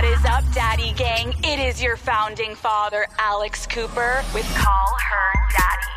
is up, Daddy Gang? It is your founding father, Alex Cooper, with Call Her Daddy.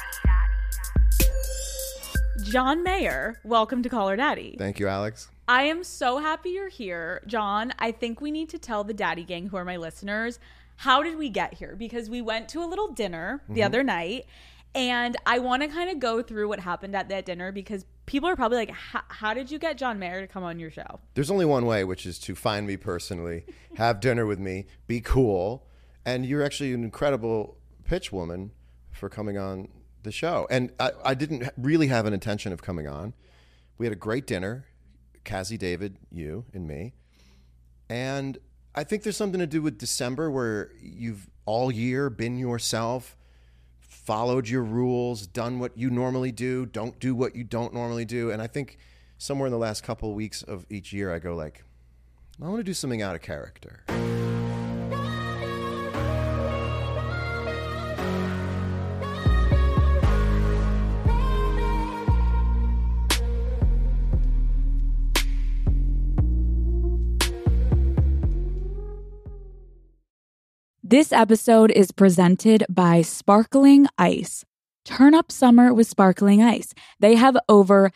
John Mayer, welcome to Call Her Daddy. Thank you, Alex. I am so happy you're here. John, I think we need to tell the Daddy Gang, who are my listeners, how did we get here? Because we went to a little dinner the other night, and I want to kind of go through what happened at that dinner because people are probably like, how did you get John Mayer to come on your show? There's only one way, which is to find me personally, have dinner with me, be cool, and you're actually an incredible pitch woman for coming on the show. And I didn't really have an intention of coming on. We had a great dinner, Cassie, David, you, and me. And I think there's something to do with December where you've all year been yourself, followed your rules, done what you normally don't do what you don't normally do. And I think somewhere in the last couple of weeks of each year, I go like, I want to do something out of character. This episode is presented by Sparkling Ice. Turn up summer with Sparkling Ice. They have over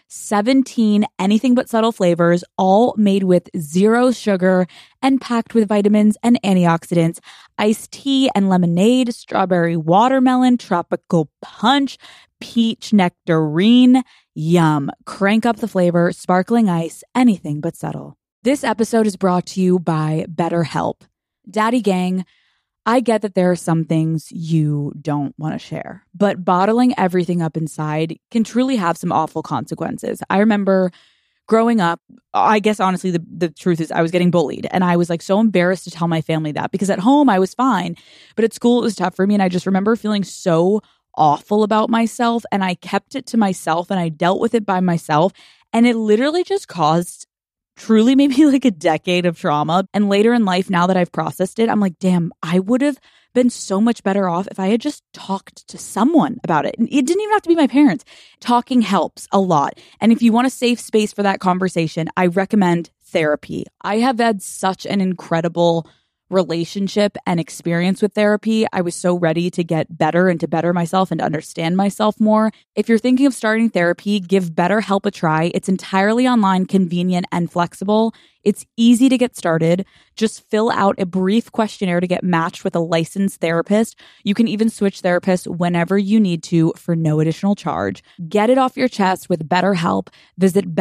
17 anything but subtle flavors, all made with zero sugar and packed with vitamins and antioxidants. Iced tea and lemonade, strawberry watermelon, tropical punch, peach nectarine. Yum. Crank up the flavor. Sparkling Ice, anything but subtle. This episode is brought to you by BetterHelp. Daddy Gang, I get that there are some things you don't want to share, but bottling everything up inside can truly have some awful consequences. I remember growing up, I guess honestly, the truth is I was getting bullied and I was like so embarrassed to tell my family that because at home I was fine, but at school it was tough for me. And I just remember feeling so awful about myself and I kept it to myself and I dealt with it by myself. And it literally just caused truly maybe like a decade of trauma. And later in life, now that I've processed it, I'm like, damn, I would have been so much better off if I had just talked to someone about it. And it didn't even have to be my parents. Talking helps a lot. And if you want a safe space for that conversation, I recommend therapy. I have had such an incredible relationship and experience with therapy. I was so ready to get better and to better myself and to understand myself more. If you're thinking of starting therapy, give BetterHelp a try. It's entirely online, convenient, and flexible. It's easy to get started. Just fill out a brief questionnaire to get matched with a licensed therapist. You can even switch therapists whenever you need to for no additional charge. Get it off your chest with BetterHelp. Visit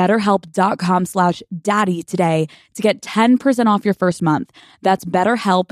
betterhelp.com/daddy today to get 10% off your first month. That's BetterHelp,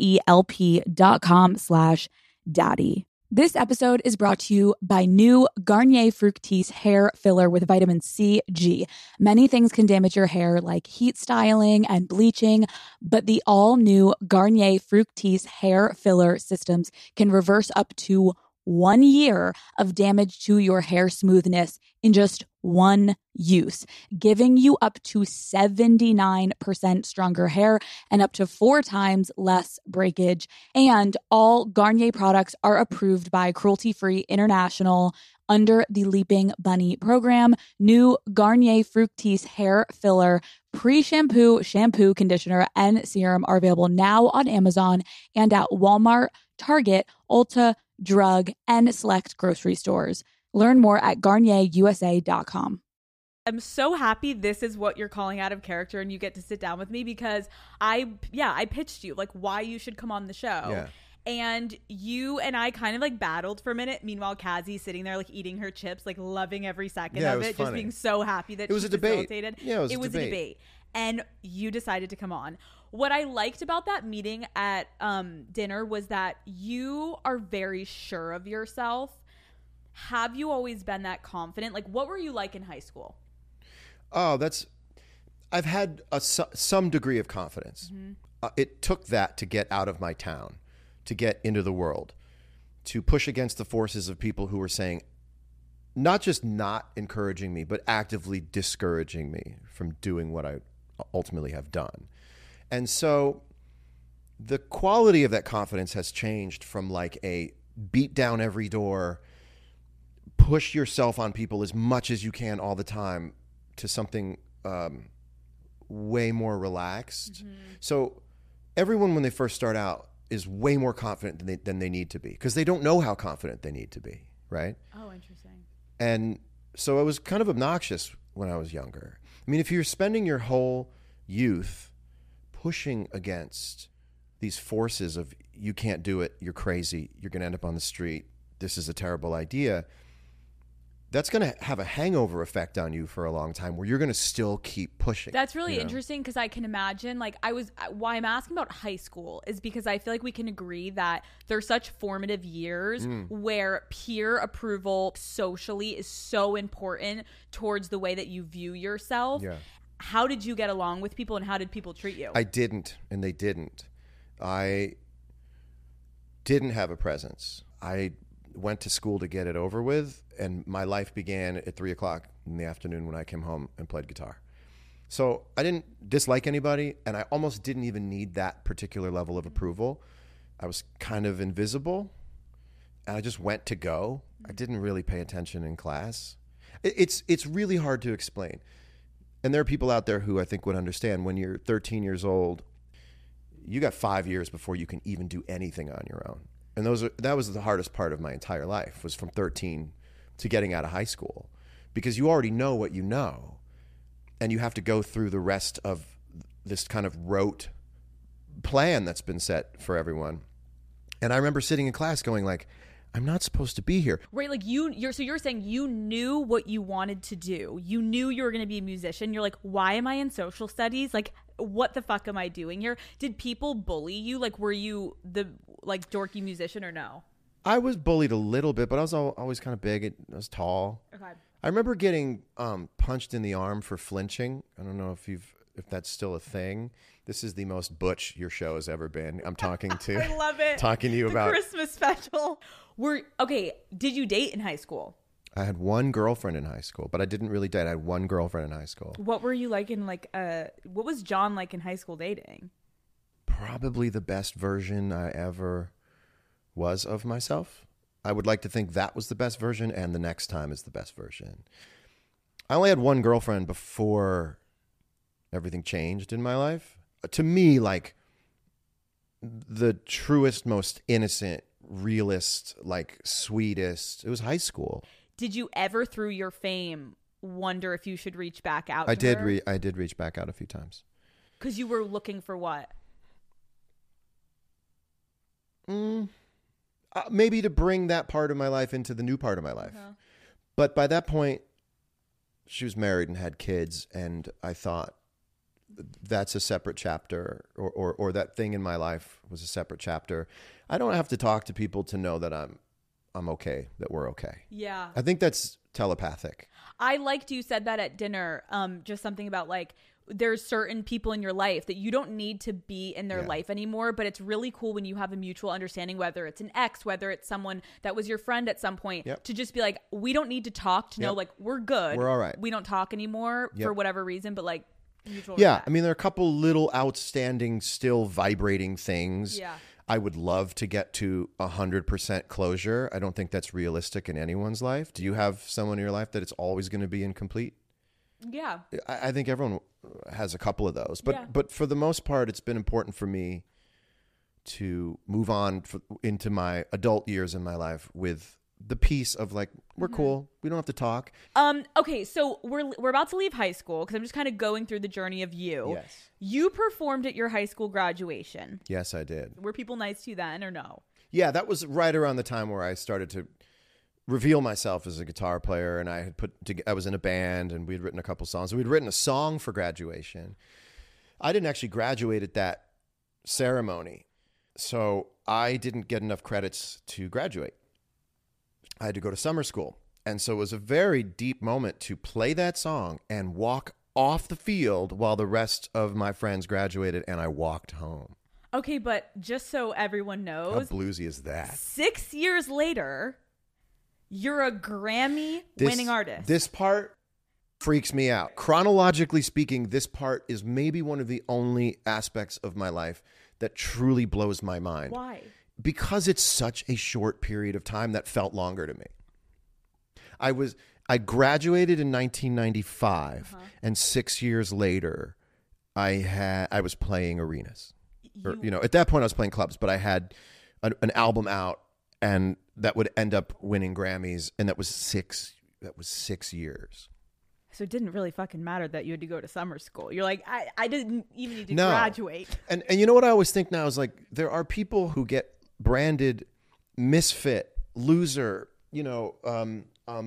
HELP.com/daddy. This episode is brought to you by new Garnier Fructis hair filler with vitamin C, G. Many things can damage your hair like heat styling and bleaching, but the all-new Garnier Fructis hair filler systems can reverse up to 1 year of damage to your hair smoothness in just one use, giving you up to 79% stronger hair and up to 4 times less breakage. And all Garnier products are approved by Cruelty Free International under the Leaping Bunny program. New Garnier Fructis hair filler, pre-shampoo, shampoo, conditioner, and serum are available now on Amazon and at Walmart, Target, Ulta, drug, and select grocery stores. Learn more at GarnierUSA.com. I'm so happy this is what you're calling out of character and you get to sit down with me because I pitched you like why you should come on the show. Yeah. And you and I kind of like battled for a minute. Meanwhile, Cassie's sitting there like eating her chips, like loving every second of it, just being so happy that it was she a debate. facilitated. Yeah, it was a debate. And you decided to come on. What I liked about that meeting at dinner was that you are very sure of yourself. Have you always been that confident? Like, what were you like in high school? Oh, I've had some degree of confidence. Mm-hmm. It took that to get out of my town, to get into the world, to push against the forces of people who were saying, not just not encouraging me, but actively discouraging me from doing what I ultimately have done. And so the quality of that confidence has changed from like a beat down every door, push yourself on people as much as you can all the time, to something way more relaxed. Mm-hmm. So everyone when they first start out is way more confident than they need to be because they don't know how confident they need to be, right? Oh, interesting. And so it was kind of obnoxious when I was younger. I mean, if you're spending your whole youth pushing against these forces of you can't do it, you're crazy, you're going to end up on the street, this is a terrible idea, that's going to have a hangover effect on you for a long time where you're going to still keep pushing. That's really interesting because I can imagine, like, why I'm asking about high school is because I feel like we can agree that they're such formative years where peer approval socially is so important towards the way that you view yourself. Yeah. How did you get along with people and how did people treat you? I didn't, and they didn't. I didn't have a presence. I went to school to get it over with, and my life began at 3:00 in the afternoon when I came home and played guitar. So I didn't dislike anybody, and I almost didn't even need that particular level of approval. I was kind of invisible, and I just went to go. I didn't really pay attention in class. It's really hard to explain. And there are people out there who I think would understand when you're 13 years old, you got 5 years before you can even do anything on your own. And that was the hardest part of my entire life, was from 13 to getting out of high school, because you already know what you know, and you have to go through the rest of this kind of rote plan that's been set for everyone. And I remember sitting in class going like, I'm not supposed to be here. Right, like you're saying you knew what you wanted to do. You knew you were going to be a musician. You're like, why am I in social studies? Like, what the fuck am I doing here? Did people bully you? Like, were you the like dorky musician or no? I was bullied a little bit, but I was always kind of big. I was tall. Okay. I remember getting punched in the arm for flinching. I don't know if that's still a thing. This is the most butch your show has ever been. I'm talking to. I love it. Talking to you the about Christmas special. Did you date in high school? I had one girlfriend in high school, but I didn't really date. I had one girlfriend in high school. What were you like in what was John like in high school dating? Probably the best version I ever was of myself. I would like to think that was the best version, and the next time is the best version. I only had one girlfriend before everything changed in my life. To me, like, the truest, most innocent, realist, like, sweetest, it was high school. Did you ever, through your fame, wonder if you should reach back out I to did her? I did reach back out a few times. Because you were looking for what? Maybe to bring that part of my life into the new part of my life. But by that point, she was married and had kids, and I thought that's a separate chapter, or that thing in my life was a separate chapter. I don't have to talk to people to know that I'm okay, that we're okay. Yeah. I think that's telepathic. I liked you said that at dinner, just something about like, there's certain people in your life that you don't need to be in their life anymore, but it's really cool when you have a mutual understanding, whether it's an ex, whether it's someone that was your friend at some point, to just be like, we don't need to talk to know, like, we're good. We're all right. We don't talk anymore for whatever reason, but like mutual Yeah. respect. I mean, there are a couple little outstanding, still vibrating things. Yeah. I would love to get to 100% closure. I don't think that's realistic in anyone's life. Do you have someone in your life that it's always going to be incomplete? Yeah. I think everyone has a couple of those, but for the most part, it's been important for me to move on into my adult years in my life with the peace of like, we're cool. We don't have to talk. Okay, so we're about to leave high school because I'm just kind of going through the journey of you. Yes. You performed at your high school graduation. Yes, I did. Were people nice to you then or no? Yeah, that was right around the time where I started to reveal myself as a guitar player, and I was in a band, and we'd written a couple songs. We'd written a song for graduation. I didn't actually graduate at that ceremony, so I didn't get enough credits to graduate. I had to go to summer school, and so it was a very deep moment to play that song and walk off the field while the rest of my friends graduated, and I walked home. Okay, but just so everyone knows, How bluesy is that? 6 years later, you're a Grammy-winning artist. This part freaks me out. Chronologically speaking, this part is maybe one of the only aspects of my life that truly blows my mind. Why? Because it's such a short period of time that felt longer to me. I graduated in 1995, and 6 years later, I was playing arenas. or, at that point I was playing clubs, but I had an album out and that would end up winning Grammys. And that was 6 years. So it didn't really fucking matter that you had to go to summer school. You're like, I didn't even need to graduate. And you know what I always think now is like, there are people who get branded misfit, loser, in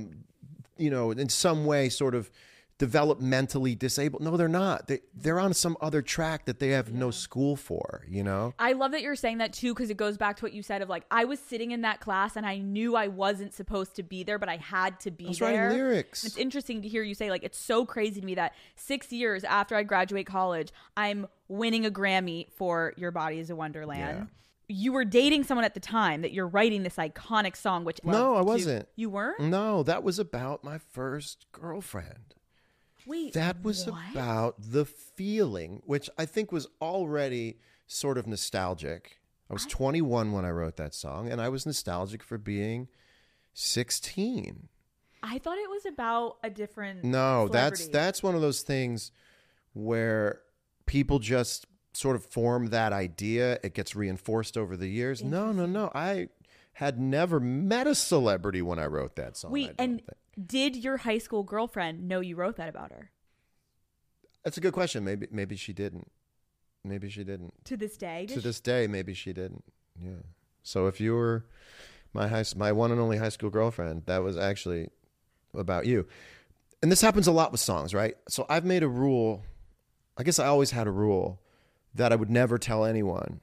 some way sort of developmentally disabled. No, they're not. They're on some other track that they have no school for, I love that you're saying that too, because it goes back to what you said of like, I was sitting in that class and I knew I wasn't supposed to be there, but I had to be there. I was writing lyrics. It's interesting to hear you say, like, it's so crazy to me that 6 years after I graduate college, I'm winning a Grammy for Your Body is a Wonderland. Yeah. You were dating someone at the time that you're writing this iconic song, which... No, I wasn't. You weren't? No, that was about my first girlfriend. Wait, that was what? about the feeling, which I think was already sort of nostalgic. I was 21 when I wrote that song, and I was nostalgic for being 16. I thought it was about a different No, celebrity. that's one of those things where people just sort of form that idea. It gets reinforced over the years. No. I had never met a celebrity when I wrote that song. Wait, and did your high school girlfriend know you wrote that about her? That's a good question. Maybe she didn't. Maybe she didn't. To this day? To this day, maybe she didn't. Yeah. So if you were my one and only high school girlfriend, that was actually about you. And this happens a lot with songs, right? So I've made a rule. I guess I always had a rule that I would never tell anyone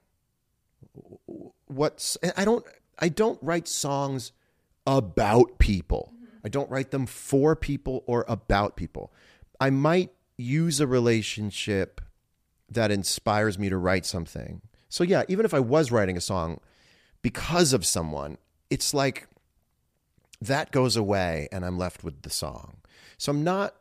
I don't write songs about people. I don't write them for people or about people. I might use a relationship that inspires me to write something. So yeah, even if I was writing a song because of someone, it's like that goes away and I'm left with the song. So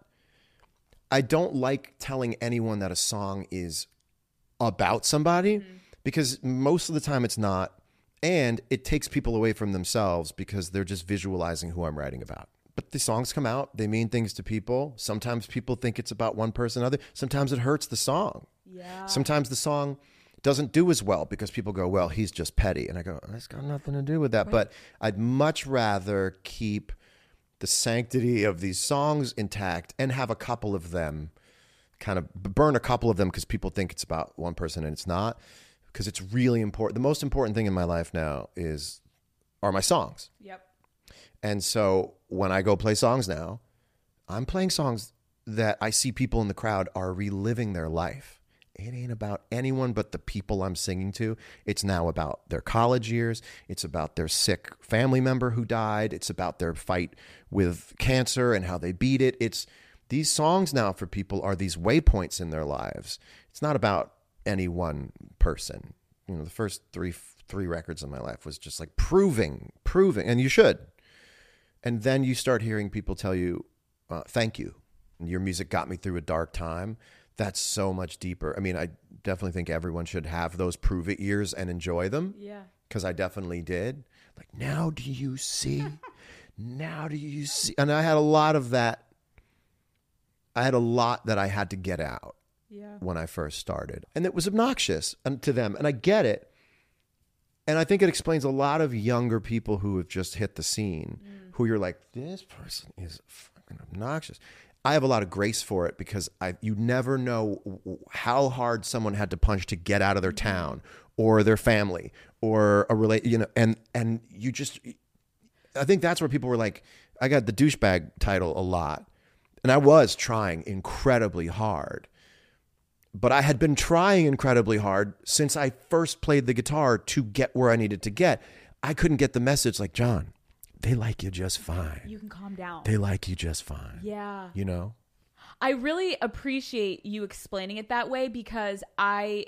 I don't like telling anyone that a song is about somebody because most of the time it's not. And it takes people away from themselves because they're just visualizing who I'm writing about. But the songs come out. They mean things to people. Sometimes people think it's about one person or other. Sometimes it hurts the song. Yeah. Sometimes the song doesn't do as well because people go, well, he's just petty. And I go, that's got nothing to do with that. Right. But I'd much rather keep the sanctity of these songs intact and have a couple of them, kind of burn a couple of them because people think it's about one person and it's not. Because it's really important. The most important thing in my life now are my songs. Yep. And so when I go play songs now, I'm playing songs that I see people in the crowd are reliving their life. It ain't about anyone but the people I'm singing to. It's now about their college years. It's about their sick family member who died. It's about their fight with cancer and how they beat it. These songs now for people are these waypoints in their lives. It's not about any one person. The first three records in my life was just like proving, and you should. And then you start hearing people tell you, thank you. Your music got me through a dark time. That's so much deeper. I mean, I definitely think everyone should have those prove it years and enjoy them. Yeah. Because I definitely did. Like, now do you see? Now do you see? And I had a lot of that. I had a lot that I had to get out. Yeah. When I first started. And it was obnoxious to them. And I get it. And I think it explains a lot of younger people who have just hit the scene, who you're like, this person is fucking obnoxious. I have a lot of grace for it because you never know how hard someone had to punch to get out of their town or their family or and you just, I think that's where people were like, I got the douchebag title a lot. And I was trying incredibly hard. But I had been trying incredibly hard since I first played the guitar to get where I needed to get. I couldn't get the message like, John, they like you just fine. You can calm down. They like you just fine. Yeah. I really appreciate you explaining it that way because I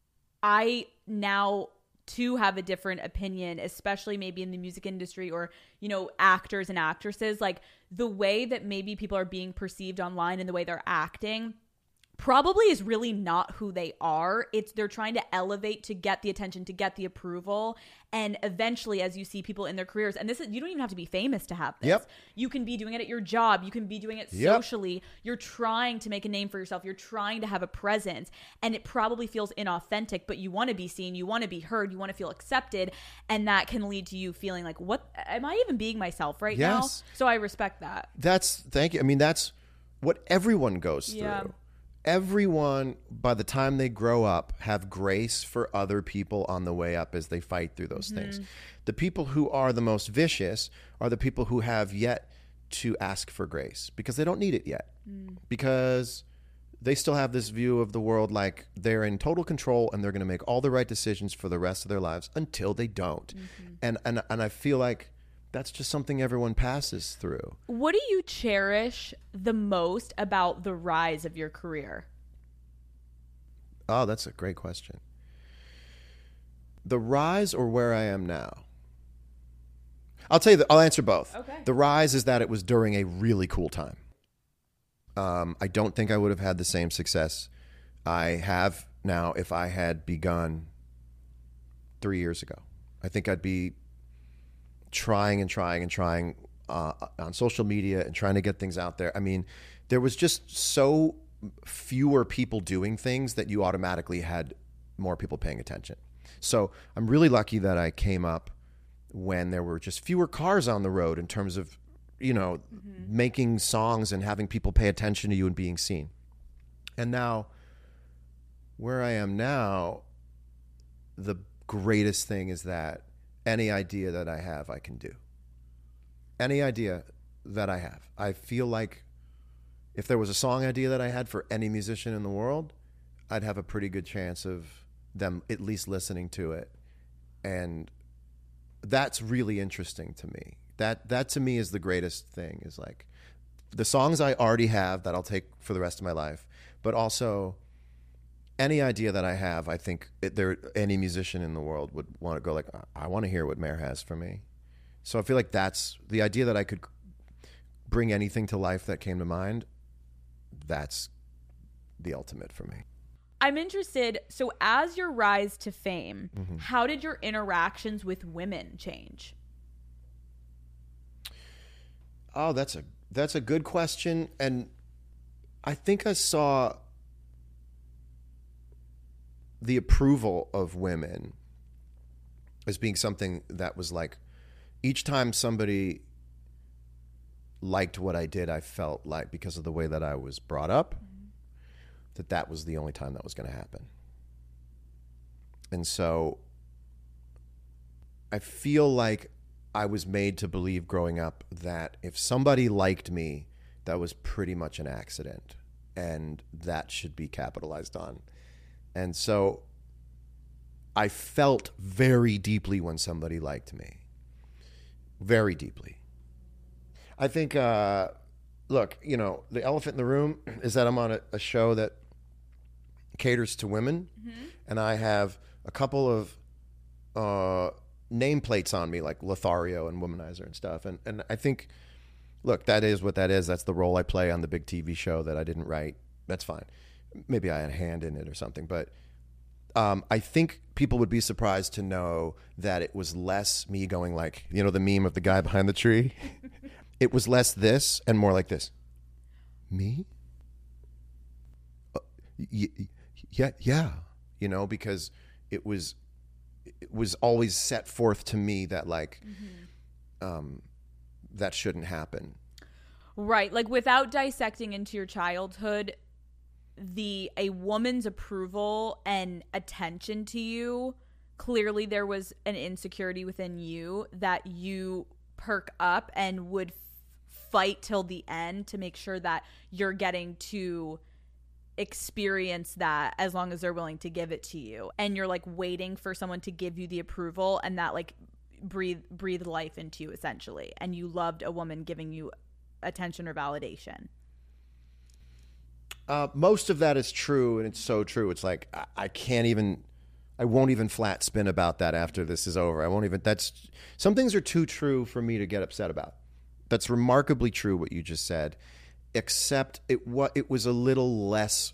now too have a different opinion, especially maybe in the music industry or, actors and actresses. Like the way that maybe people are being perceived online and the way they're acting probably is really not who they are. They're trying to elevate to get the attention, to get the approval. And eventually, as you see people in their careers, and you don't even have to be famous to have this. Yep. You can be doing it at your job. You can be doing it Yep. socially. You're trying to make a name for yourself. You're trying to have a presence. And it probably feels inauthentic, but you want to be seen. You want to be heard. You want to feel accepted. And that can lead to you feeling like, what am I even being myself right now? Yes. So I respect that. Thank you. I mean, that's what everyone goes Yeah. through. Everyone, by the time they grow up, have grace for other people on the way up as they fight through those things. The people who are the most vicious are the people who have yet to ask for grace because they don't need it yet. Because they still have this view of the world like they're in total control and they're going to make all the right decisions for the rest of their lives until they don't. And I feel like that's just something everyone passes through. What do you cherish the most about the rise of your career? Oh, that's a great question. The rise or where I am now? I'll tell you I'll answer both. Okay. The rise is that it was during a really cool time. I don't think I would have had the same success I have now if I had begun 3 years ago. I think I'd be trying on social media and trying to get things out there. I mean, there was just so fewer people doing things that you automatically had more people paying attention. So I'm really lucky that I came up when there were just fewer cars on the road in terms of, making songs and having people pay attention to you and being seen. And now, where I am now, the greatest thing is that any idea that I have, I can do. Any idea that I have. I feel like if there was a song idea that I had for any musician in the world, I'd have a pretty good chance of them at least listening to it. And that's really interesting to me. That to me is the greatest thing, is like the songs I already have that I'll take for the rest of my life, but also any idea that I have, I think any musician in the world would want to go like, I want to hear what Mare has for me. So I feel like that's the idea, that I could bring anything to life that came to mind. That's the ultimate for me. I'm interested. So as your rise to fame, how did your interactions with women change? Oh, that's a good question. And I think I saw the approval of women as being something that was like, each time somebody liked what I did, I felt like, because of the way that I was brought up, that was the only time that was going to happen. And so I feel like I was made to believe growing up that if somebody liked me, that was pretty much an accident, and that should be capitalized on. And so I felt very deeply when somebody liked me. Very deeply. I think, look, the elephant in the room is that I'm on a show that caters to women, and I have a couple of nameplates on me, like Lothario and Womanizer and stuff. And I think, look, that is what that is. That's the role I play on the big TV show that I didn't write. That's fine. Maybe I had a hand in it or something. But I think people would be surprised to know that it was less me going like, the meme of the guy behind the tree. It was less this and more like this. Me? Yeah. Because it was always set forth to me that like, that shouldn't happen. Right. Like, without dissecting into your childhood, a woman's approval and attention to you, clearly there was an insecurity within you that you perk up and would fight till the end to make sure that you're getting to experience that as long as they're willing to give it to you. And you're like waiting for someone to give you the approval, and that like breathe life into you essentially. And you loved a woman giving you attention or validation. Most of that is true, and it's so true. It's like I won't even flat spin about that after this is over. Some things are too true for me to get upset about. That's remarkably true what you just said, except it was a little less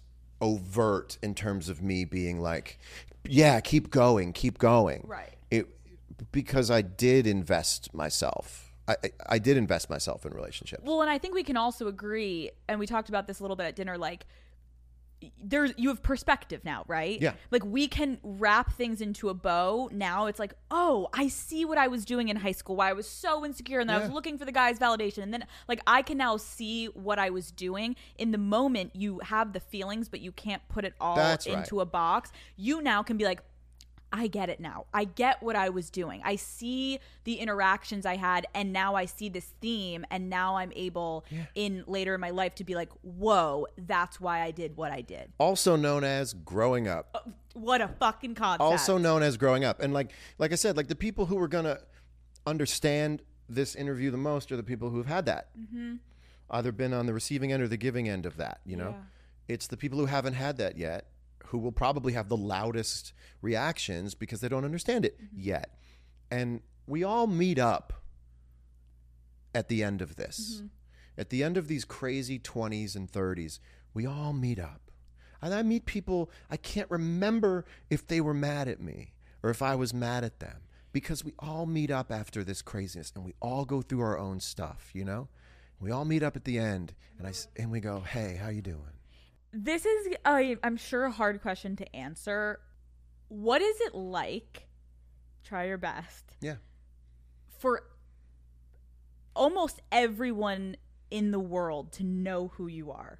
overt in terms of me being like, yeah, keep going. Right. Because I did invest myself. I did invest myself in relationships. Well, and I think we can also agree, and we talked about this a little bit at dinner, like you have perspective now, right? Yeah. Like we can wrap things into a bow. Now it's like, oh, I see what I was doing in high school, why I was so insecure, and then I was looking for the guy's validation, and then like I can now see what I was doing. In the moment, you have the feelings, but you can't put it all into a box. You now can be like, I get it now. I get what I was doing. I see the interactions I had, and now I see this theme, and now I'm able in later in my life to be like, whoa, that's why I did what I did. Also known as growing up. What a fucking concept. Also known as growing up. And like I said, like the people who are going to understand this interview the most are the people who have had that. Either been on the receiving end or the giving end of that, you know? Yeah. It's the people who haven't had that yet who will probably have the loudest reactions because they don't understand it yet. And we all meet up at the end of this. At the end of these crazy 20s and 30s, we all meet up. And I meet people, I can't remember if they were mad at me or if I was mad at them, because we all meet up after this craziness and we all go through our own stuff, you know? We all meet up at the end and we go, hey, how you doing? This is, I'm sure, a hard question to answer. What is it like, try your best, for almost everyone in the world to know who you are?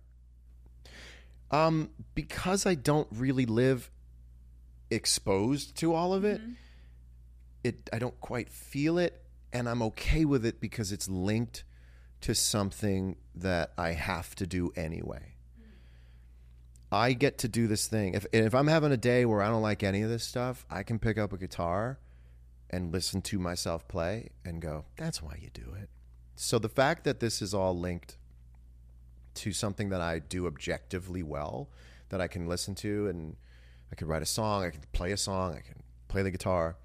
Because I don't really live exposed to all of it, I don't quite feel it, and I'm okay with it because it's linked to something that I have to do anyway. I get to do this thing. If I'm having a day where I don't like any of this stuff, I can pick up a guitar and listen to myself play and go, that's why you do it. So the fact that this is all linked to something that I do objectively well, that I can listen to, and I can write a song, I can play a song, I can play the guitar,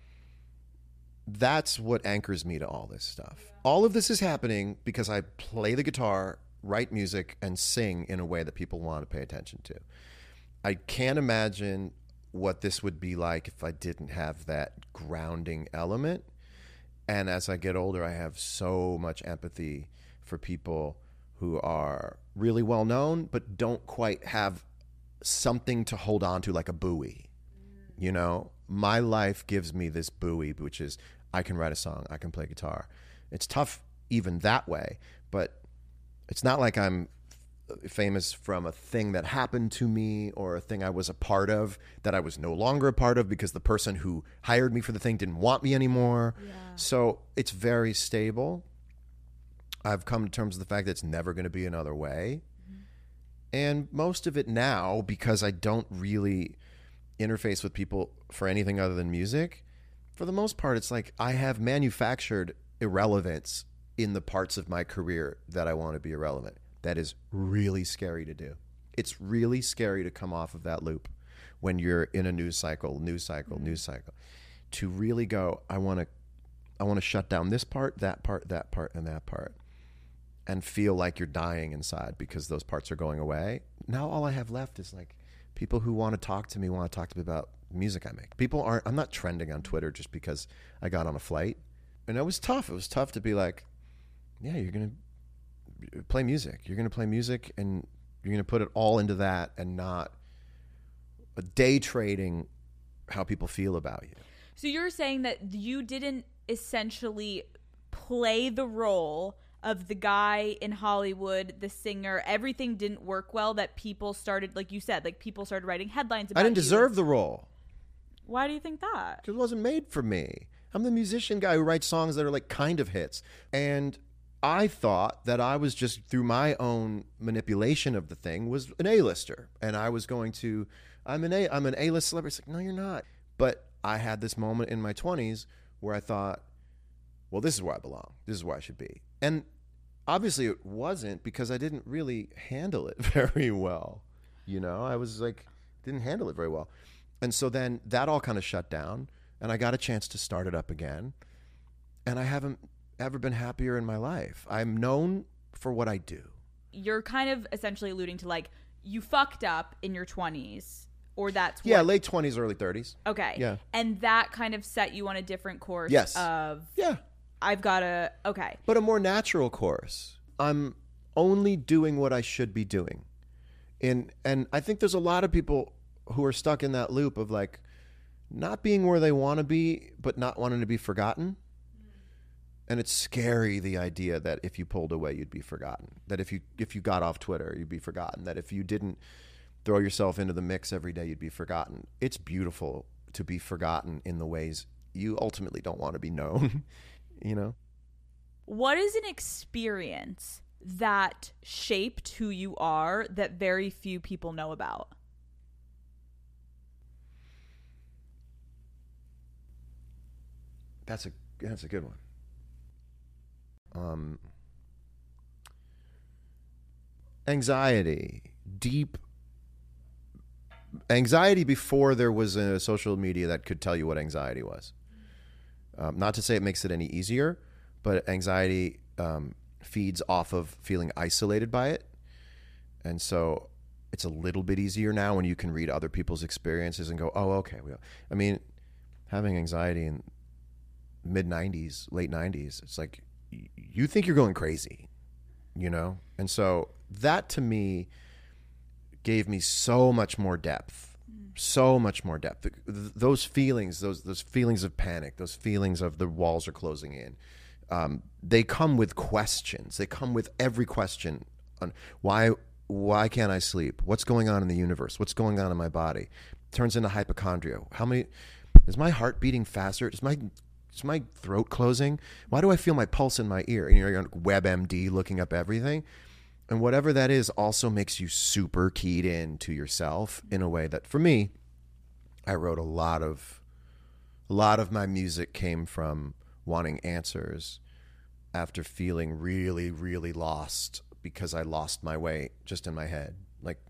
that's what anchors me to all this stuff. All of this is happening because I play the guitar, write music, and sing in a way that people want to pay attention to. I can't imagine what this would be like if I didn't have that grounding element. And as I get older, I have so much empathy for people who are really well known but don't quite have something to hold on to, like a buoy. You know, my life gives me this buoy, which is I can write a song, I can play guitar. It's tough even that way, but it's not like I'm famous from a thing that happened to me or a thing I was a part of that I was no longer a part of because the person who hired me for the thing didn't want me anymore. So it's very stable. I've come to terms with the fact that it's never going to be another way. And most of it now, because I don't really interface with people for anything other than music, for the most part, it's like I have manufactured irrelevance in the parts of my career that I want to be irrelevant. That is really scary to do. It's really scary to come off of that loop when you're in a news cycle, to really go, I want to shut down this part, and that part, and feel like you're dying inside because those parts are going away. Now all I have left is like people who want to talk to me about music I make. I'm not trending on Twitter just because I got on a flight. And it was tough. It was tough to be like, yeah, you're going to play music. You're going to play music and you're going to put it all into that and not day trading how people feel about you. So you're saying that you didn't essentially play the role of the guy in Hollywood, the singer, everything didn't work well, that people started, like you said, like people started writing headlines about I didn't deserve the role. Why do you think that? Because it wasn't made for me. I'm the musician guy who writes songs that are like kind of hits. And I thought that I was just, through my own manipulation of the thing, was an A-lister. And I was going to, I'm an A-list celebrity. It's like, no, you're not. But I had this moment in my 20s where I thought, well, this is where I belong. This is where I should be. And obviously it wasn't, because I didn't really handle it very well. You know, I was like, didn't handle it very well. And so then that all kind of shut down, and I got a chance to start it up again. And I haven't ever been happier in my life. I'm known for what I do. You're kind of essentially alluding to, like, you fucked up in your 20s, or that's Yeah, late 20s, early 30s. Okay. Yeah. And that kind of set you on a different course Yes. of Yeah. I've got to okay. But a more natural course. I'm only doing what I should be doing. And I think there's a lot of people who are stuck in that loop of like not being where they want to be, but not wanting to be forgotten. And it's scary, the idea that if you pulled away, you'd be forgotten. That if you got off Twitter, you'd be forgotten. That if you didn't throw yourself into the mix every day, you'd be forgotten. It's beautiful to be forgotten in the ways you ultimately don't want to be known, you know? What is an experience that shaped who you are that very few people know about? That's a good one. Anxiety, deep anxiety before there was a social media that could tell you what anxiety was. Not to say it makes it any easier, but anxiety feeds off of feeling isolated by it. And so it's a little bit easier now when you can read other people's experiences and go, oh, okay. I mean, having anxiety in mid-90s, late 90s, it's like you think you're going crazy, you know? And so that to me gave me so much more depth, Those feelings, those feelings of panic, those feelings of the walls are closing in, they come with questions. They come with every question on why can't I sleep? What's going on in the universe? What's going on in my body? Turns into hypochondria. Is my heart beating faster? Is my throat closing? Why do I feel my pulse in my ear? And you're on WebMD looking up everything. And whatever that is also makes you super keyed in to yourself in a way that, for me, I wrote a lot of my music came from wanting answers after feeling really, really lost because I lost my way just in my head. Like,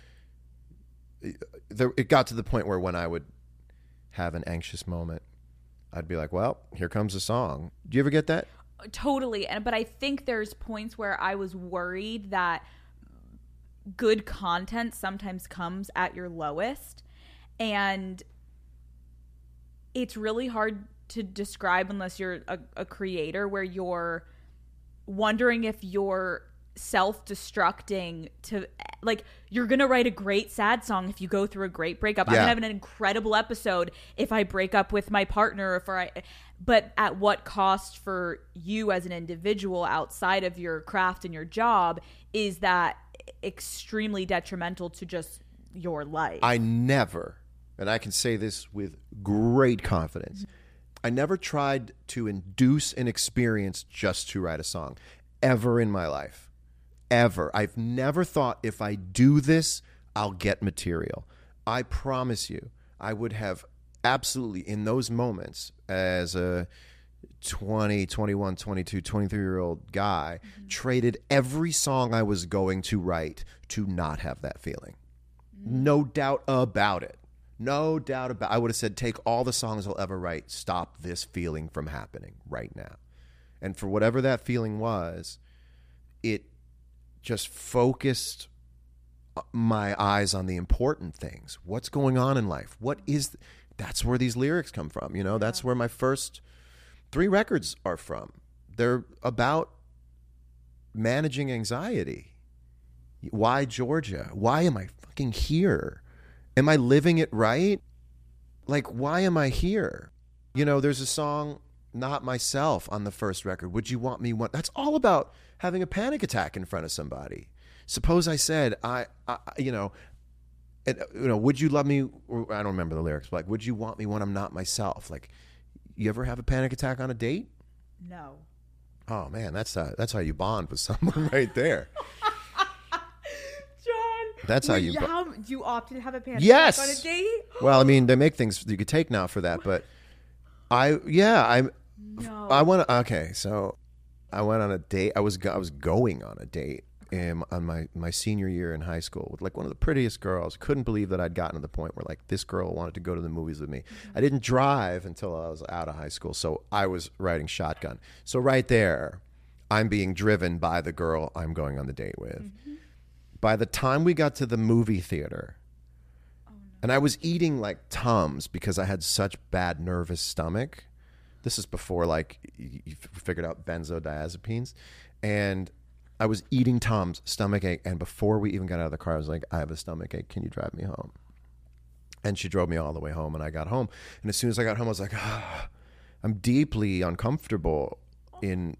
it got to the point where when I would have an anxious moment, I'd be like, well, here comes a song. Do you ever get that? Totally. But I think there's points where I was worried that good content sometimes comes at your lowest. And it's really hard to describe unless you're a creator, where you're wondering if you're self-destructing to, like, you're gonna write a great sad song if you go through a great breakup. I'm gonna have an incredible episode if I break up with my partner, but at what cost for you as an individual outside of your craft and your job is that extremely detrimental to just your life. I never, and I can say this with great confidence, I never tried to induce an experience just to write a song, ever in my life. Ever. I've never thought if I do this, I'll get material. I promise you, I would have absolutely, in those moments, as a 20, 21, 22, 23-year-old guy, traded every song I was going to write to not have that feeling. No doubt about it. No doubt about it. I would have said, take all the songs I'll ever write, stop this feeling from happening right now. And for whatever that feeling was, it just focused my eyes on the important things. What's going on in life? That's where these lyrics come from. You know, that's where my first 3 records are from. They're about managing anxiety. Why Georgia? Why am I fucking here? Am I living it right? Like, why am I here? You know, there's a song, Not Myself, on the first record. Would you want me one? That's all about having a panic attack in front of somebody. Suppose I said, would you love me? Or, I don't remember the lyrics, but like, would you want me when I'm not myself? Like, you ever have a panic attack on a date? No. Oh man, that's how you bond with someone right there. John, that's how you. You opted to have a panic yes. attack on a date? Well, I mean, they make things you could take now for that, but I went. Okay, so I went on a date. I was going on a date on my senior year in high school with like one of the prettiest girls. Couldn't believe that I'd gotten to the point where like this girl wanted to go to the movies with me. I didn't drive until I was out of high school, so I was riding shotgun. So right there, I'm being driven by the girl I'm going on the date with. By the time we got to the movie theater, and I was eating like Tums because I had such bad nervous stomach. This is before like you figured out benzodiazepines. And I was eating Tums, stomach ache. And before we even got out of the car, I was like, I have a stomach ache. Can you drive me home? And she drove me all the way home, and I got home. And as soon as I got home, I was like, I'm deeply uncomfortable in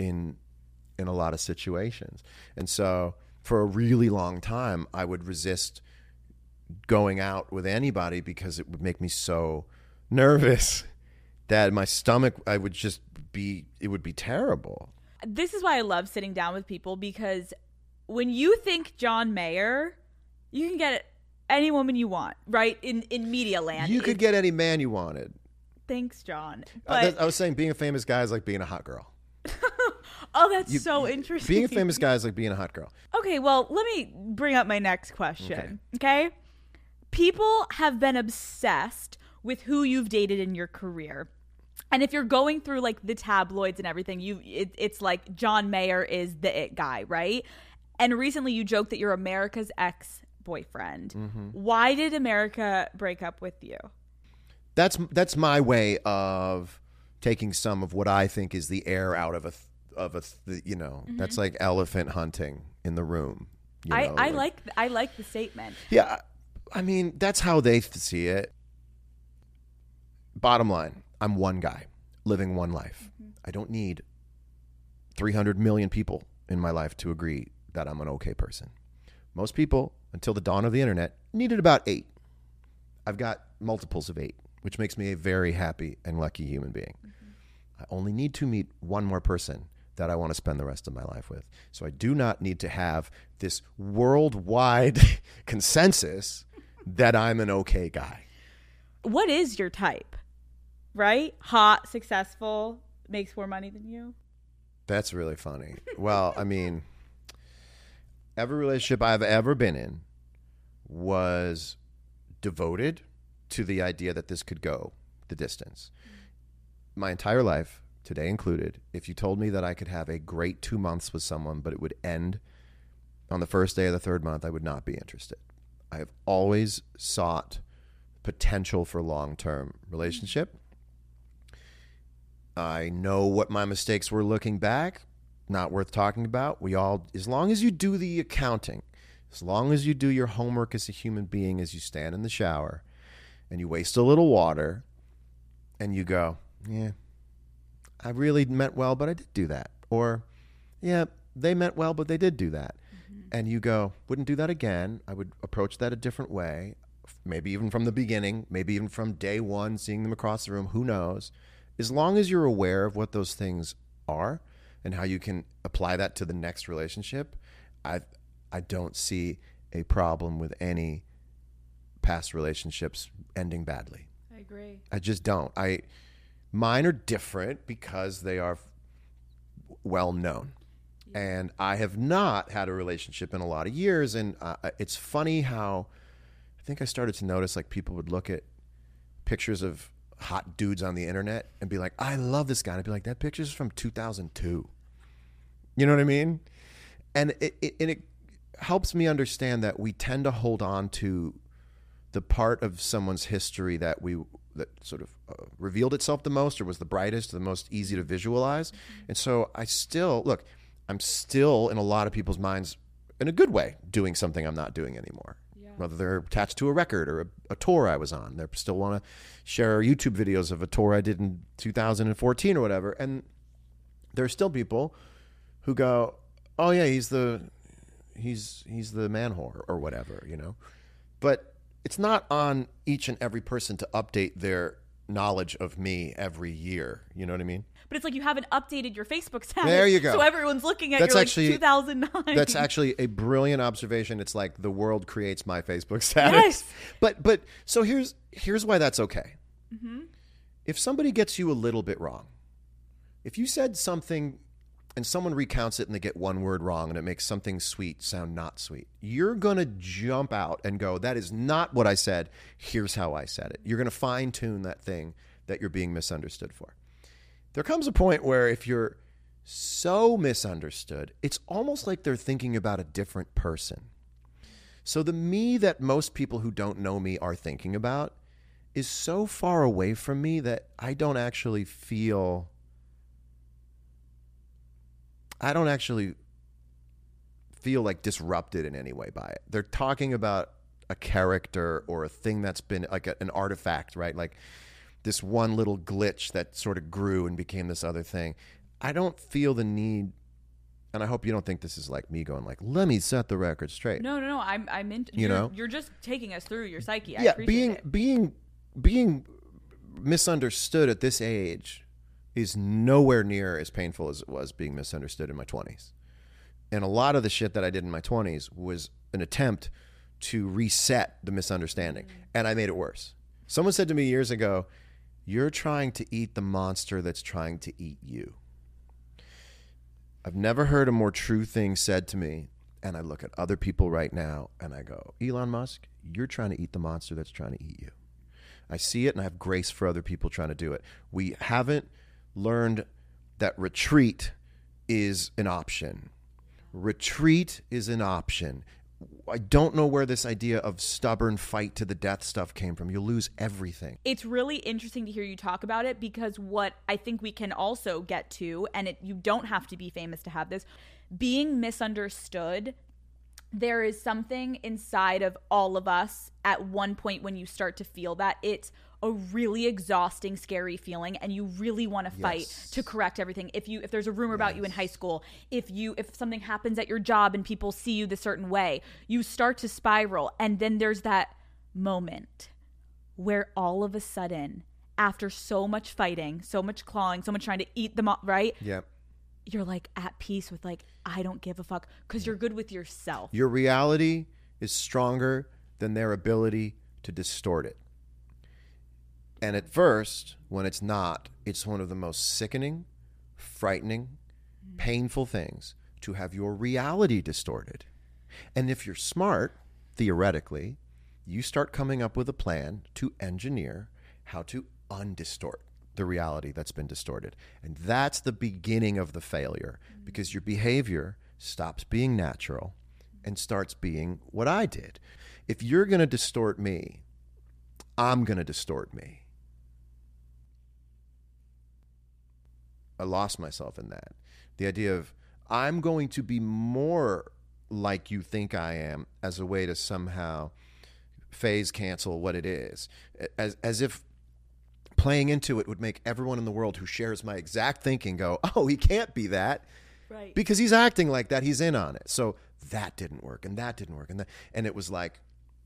a lot of situations. And so for a really long time, I would resist going out with anybody because it would make me so nervous that my stomach, it would be terrible. This is why I love sitting down with people, because when you think John Mayer, you can get any woman you want, right? In media land. You could get any man you wanted. Thanks, John. But I was saying being a famous guy is like being a hot girl. oh, that's so interesting. Being a famous guy is like being a hot girl. Okay, well, let me bring up my next question. Okay? People have been obsessed with who you've dated in your career. And if you're going through like the tabloids and everything, it's like John Mayer is the it guy, right? And recently you joked that you're America's ex-boyfriend. Mm-hmm. Why did America break up with you? That's my way of taking some of what I think is the air out of mm-hmm. That's like elephant hunting in the room. I like the statement. Yeah, I mean, that's how they see it. Bottom line, I'm one guy living one life. Mm-hmm. I don't need 300 million people in my life to agree that I'm an okay person. Most people, until the dawn of the internet, needed about 8. I've got multiples of 8, which makes me a very happy and lucky human being. Mm-hmm. I only need to meet one more person that I want to spend the rest of my life with. So I do not need to have this worldwide consensus that I'm an okay guy. What is your type? Right? Hot, successful, makes more money than you? That's really funny. Well, I mean, every relationship I've ever been in was devoted to the idea that this could go the distance. My entire life, today included, if you told me that I could have a great 2 months with someone, but it would end on the first day of the third month, I would not be interested. I have always sought potential for long-term relationship. I know what my mistakes were looking back, not worth talking about. As long as you do the accounting, as long as you do your homework as a human being, as you stand in the shower and you waste a little water and you go, yeah, I really meant well, but I did do that. Or, yeah, they meant well, but they did do that. Mm-hmm. And you go, wouldn't do that again. I would approach that a different way, maybe even from the beginning, maybe even from day one, seeing them across the room, who knows. As long as you're aware of what those things are and how you can apply that to the next relationship, I don't see a problem with any past relationships ending badly. I agree. I just don't. Mine are different because they are well known. Yeah. And I have not had a relationship in a lot of years. And it's funny how I think I started to notice like people would look at pictures of hot dudes on the internet and be like, I love this guy. And I'd be like, that picture's from 2002. You know what I mean? And it helps me understand that we tend to hold on to the part of someone's history that sort of revealed itself the most, or was the brightest, the most easy to visualize. Mm-hmm. And so I'm still in a lot of people's minds, in a good way, doing something I'm not doing anymore. Yeah. Whether they're attached to a record or a tour I was on, they still want to share YouTube videos of a tour I did in 2014 or whatever. And there are still people who go, oh yeah, he's the man whore or whatever, you know. But it's not on each and every person to update their knowledge of me every year. You know what I mean? But it's like you haven't updated your Facebook status. There you go. So everyone's looking at your 2009. That's actually a brilliant observation. It's like the world creates my Facebook status. Yes. But so here's why that's okay. Mm-hmm. If somebody gets you a little bit wrong, if you said something and someone recounts it and they get one word wrong and it makes something sweet sound not sweet, you're going to jump out and go, that is not what I said. Here's how I said it. You're going to fine tune that thing that you're being misunderstood for. There comes a point where if you're so misunderstood, it's almost like they're thinking about a different person. So the me that most people who don't know me are thinking about is so far away from me that I don't actually feel like disrupted in any way by it. They're talking about a character or a thing that's been like an artifact, right? Like this one little glitch that sort of grew and became this other thing. I don't feel the need, and I hope you don't think this is like me going like, let me set the record straight. No. I'm in. You're just taking us through your psyche. I appreciate it. Being misunderstood at this age is nowhere near as painful as it was being misunderstood in my 20s. And a lot of the shit that I did in my 20s was an attempt to reset the misunderstanding. And I made it worse. Someone said to me years ago, you're trying to eat the monster that's trying to eat you. I've never heard a more true thing said to me. And I look at other people right now and I go, Elon Musk, you're trying to eat the monster that's trying to eat you. I see it and I have grace for other people trying to do it. We haven't learned that retreat is an option. Retreat is an option. I don't know where this idea of stubborn fight to the death stuff came from. You'll lose everything. It's really interesting to hear you talk about it, because what I think we can also get to, and you don't have to be famous to have this, being misunderstood. There is something inside of all of us at one point when you start to feel that. It's a really exhausting, scary feeling, and you really want to fight to correct everything. If there's a rumor about you in high school, if something happens at your job and people see you the certain way, you start to spiral. And then there's that moment where all of a sudden, after so much fighting, so much clawing, so much trying to eat them up, right? Yep. You're like at peace with like, I don't give a fuck, because you're good with yourself. Your reality is stronger than their ability to distort it. And at first, when it's not, it's one of the most sickening, frightening, painful things to have your reality distorted. And if you're smart, theoretically, you start coming up with a plan to engineer how to undistort the reality that's been distorted. And that's the beginning of the failure, because your behavior stops being natural and starts being what I did. If you're going to distort me, I'm going to distort me. I lost myself in that. The idea of I'm going to be more like you think I am as a way to somehow phase cancel what it is. As if playing into it would make everyone in the world who shares my exact thinking go, oh, he can't be that. Right. Because he's acting like that. He's in on it. So that didn't work, and that didn't work. And it was like,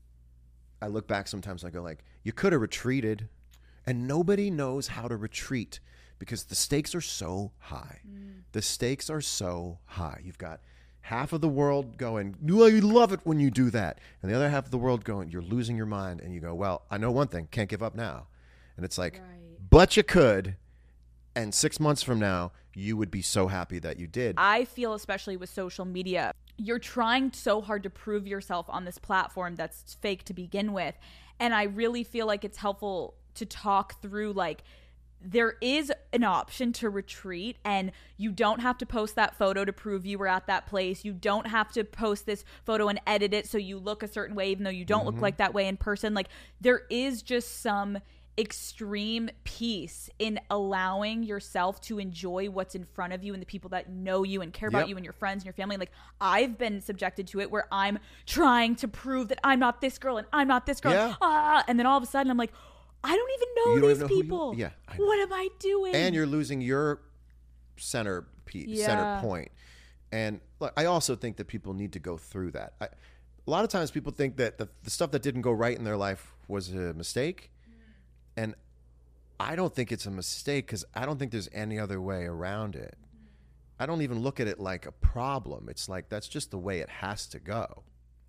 I look back sometimes and I go like, you could have retreated. And nobody knows how to retreat because the stakes are so high. The stakes are so high. You've got half of the world going, I love it when you do that. And the other half of the world going, you're losing your mind. And you go, well, I know one thing, can't give up now. And it's like, but you could. And 6 months from now, you would be so happy that you did. I feel, especially with social media, you're trying so hard to prove yourself on this platform that's fake to begin with. And I really feel like it's helpful to talk through, like, there is an option to retreat, and you don't have to post that photo to prove you were at that place. You don't have to post this photo and edit it so you look a certain way, even though you don't look like that way in person. Like, there is just some extreme peace in allowing yourself to enjoy what's in front of you and the people that know you and care about you and your friends and your family. Like, I've been subjected to it where I'm trying to prove that I'm not this girl and I'm not this girl. And then all of a sudden I'm like, I don't even know these people. What am I doing? And you're losing your center point. And look, I also think that people need to go through that. A lot of times people think that the stuff that didn't go right in their life was a mistake. And I don't think it's a mistake, because I don't think there's any other way around it. I don't even look at it like a problem. It's like, that's just the way it has to go.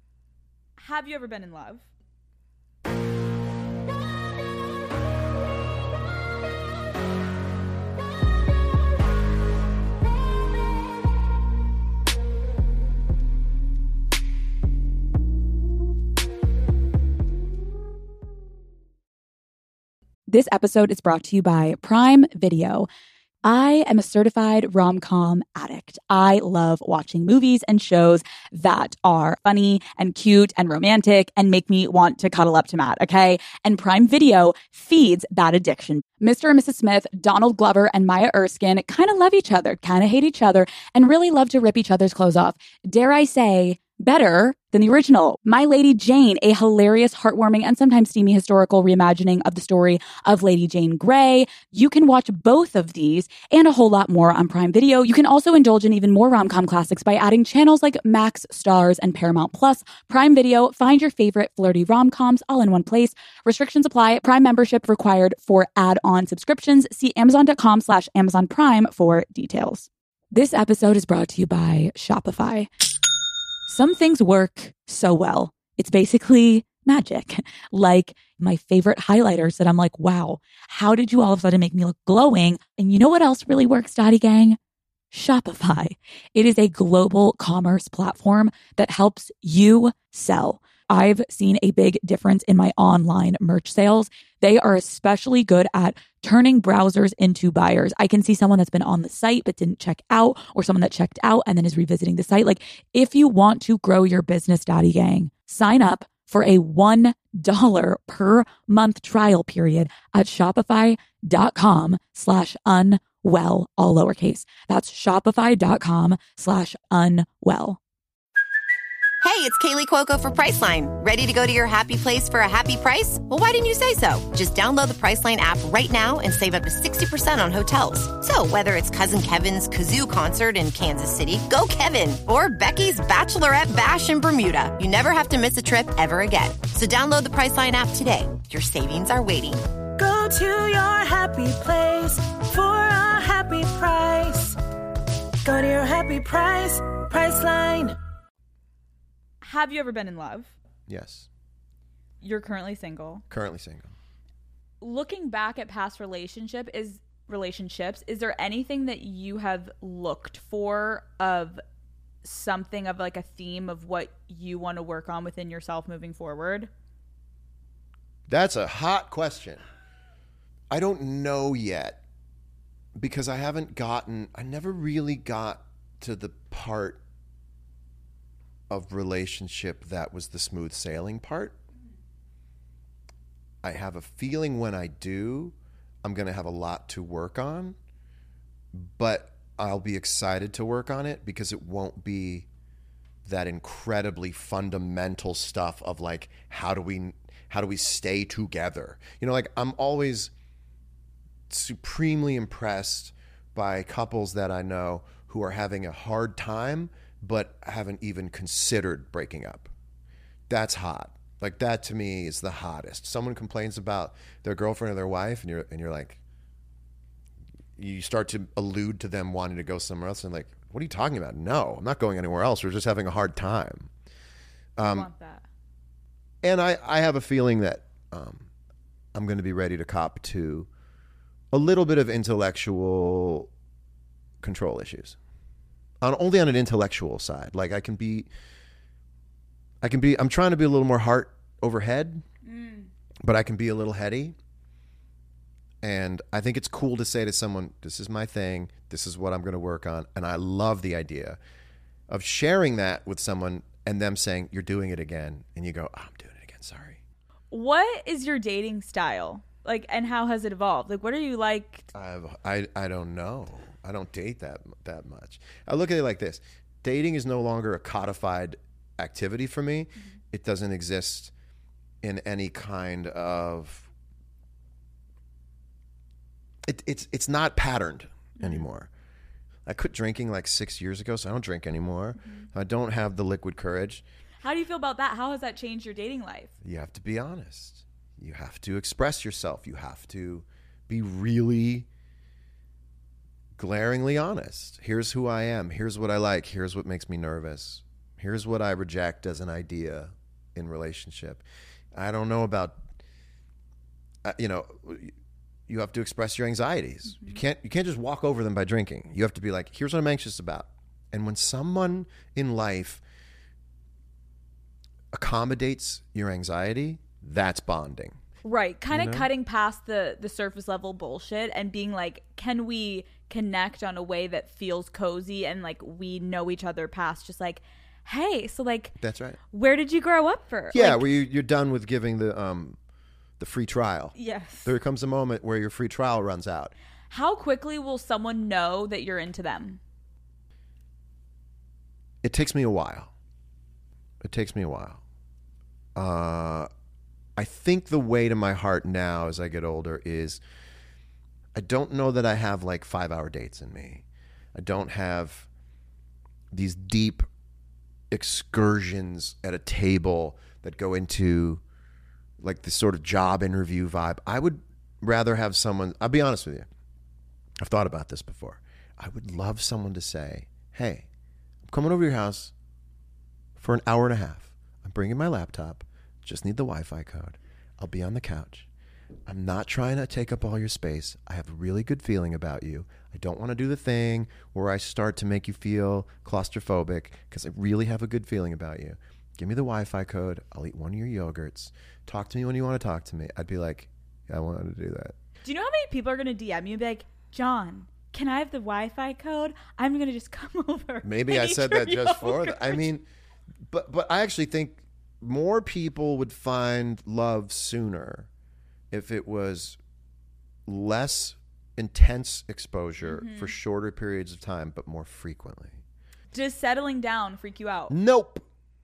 Have you ever been in love? This episode is brought to you by Prime Video. I am a certified rom-com addict. I love watching movies and shows that are funny and cute and romantic and make me want to cuddle up to Matt, okay? And Prime Video feeds that addiction. Mr. and Mrs. Smith, Donald Glover, and Maya Erskine kind of love each other, kind of hate each other, and really love to rip each other's clothes off. Dare I say, better than the original. My Lady Jane, a hilarious, heartwarming, and sometimes steamy historical reimagining of the story of Lady Jane Grey. You can watch both of these and a whole lot more on Prime Video. You can also indulge in even more rom-com classics by adding channels like Max, Stars, and Paramount Plus. Prime Video, find your favorite flirty rom-coms all in one place. Restrictions apply. Prime membership required for add-on subscriptions. See Amazon.com/Amazon Prime for details. This episode is brought to you by Shopify. Some things work so well. It's basically magic. Like my favorite highlighters that I'm like, wow, how did you all of a sudden make me look glowing? And you know what else really works, Daddy Gang? Shopify. It is a global commerce platform that helps you sell. I've seen a big difference in my online merch sales. They are especially good at turning browsers into buyers. I can see someone that's been on the site but didn't check out, or someone that checked out and then is revisiting the site. Like, if you want to grow your business, Daddy Gang, sign up for a $1 per month trial period at shopify.com/unwell, all lowercase. That's shopify.com/unwell. Hey, it's Kaylee Cuoco for Priceline. Ready to go to your happy place for a happy price? Well, why didn't you say so? Just download the Priceline app right now and save up to 60% on hotels. So whether it's Cousin Kevin's Kazoo Concert in Kansas City, go Kevin, or Becky's Bachelorette Bash in Bermuda, you never have to miss a trip ever again. So download the Priceline app today. Your savings are waiting. Go to your happy place for a happy price. Go to your happy price, Priceline. Have you ever been in love? Yes. You're currently single. Currently single. Looking back at past relationships, is there anything that you have looked for of something of like a theme of what you want to work on within yourself moving forward? That's a hot question. I don't know yet, because I never really got to the part of relationship that was the smooth sailing part. I have a feeling when I do, I'm going to have a lot to work on, but I'll be excited to work on it because it won't be that incredibly fundamental stuff of like, how do we stay together? You know, like, I'm always supremely impressed by couples that I know who are having a hard time but haven't even considered breaking up. That's hot. Like, that to me is the hottest. Someone complains about their girlfriend or their wife, and you're like, you start to allude to them wanting to go somewhere else, and like, what are you talking about? No, I'm not going anywhere else. We're just having a hard time. I want that. And I have a feeling that I'm going to be ready to cop to a little bit of intellectual control issues. Only on an intellectual side. Like, I'm trying to be a little more heart over head, but I can be a little heady. And I think it's cool to say to someone, this is my thing, this is what I'm going to work on. And I love the idea of sharing that with someone and them saying, you're doing it again. And you go, oh, I'm doing it again, sorry. What is your dating style? Like, and how has it evolved? Like, what are you like? I don't know. I don't date that much. I look at it like this. Dating is no longer a codified activity for me. Mm-hmm. It doesn't exist in any kind of... It's not patterned anymore. I quit drinking like 6 years ago, so I don't drink anymore. Mm-hmm. I don't have the liquid courage. How do you feel about that? How has that changed your dating life? You have to be honest. You have to express yourself. You have to be really glaringly honest. Here's who I am. Here's what I like. Here's what makes me nervous. Here's what I reject as an idea in relationship. I don't know about, you have to express your anxieties. Mm-hmm. You can't just walk over them by drinking. You have to be like, here's what I'm anxious about. And when someone in life accommodates your anxiety, that's bonding. Right. Kind of cutting past the surface level bullshit and being like, can we connect on a way that feels cozy and like we know each other past just like, hey, so like, that's right. Where did you grow up for? Yeah, like, where you're done with giving the free trial. Yes. There comes a moment where your free trial runs out. How quickly will someone know that you're into them? It takes me a while. I think the way to my heart now as I get older is I don't know that I have like 5-hour dates in me. I don't have these deep excursions at a table that go into like this sort of job interview vibe. I would rather have someone, I'll be honest with you. I've thought about this before. I would love someone to say, hey, I'm coming over to your house for an hour and a half. I'm bringing my laptop. Just need the Wi-Fi code. I'll be on the couch. I'm not trying to take up all your space. I have a really good feeling about you. I don't want to do the thing where I start to make you feel claustrophobic because I really have a good feeling about you. Give me the Wi-Fi code. I'll eat one of your yogurts. Talk to me when you want to talk to me. I'd be like, yeah, I wanted to do that. Do you know how many people are going to DM you and be like, John, can I have the Wi-Fi code? I'm going to just come over. Maybe I said that just for that. I mean, but I actually think more people would find love sooner if it was less intense exposure for shorter periods of time, but more frequently. Does settling down freak you out? Nope.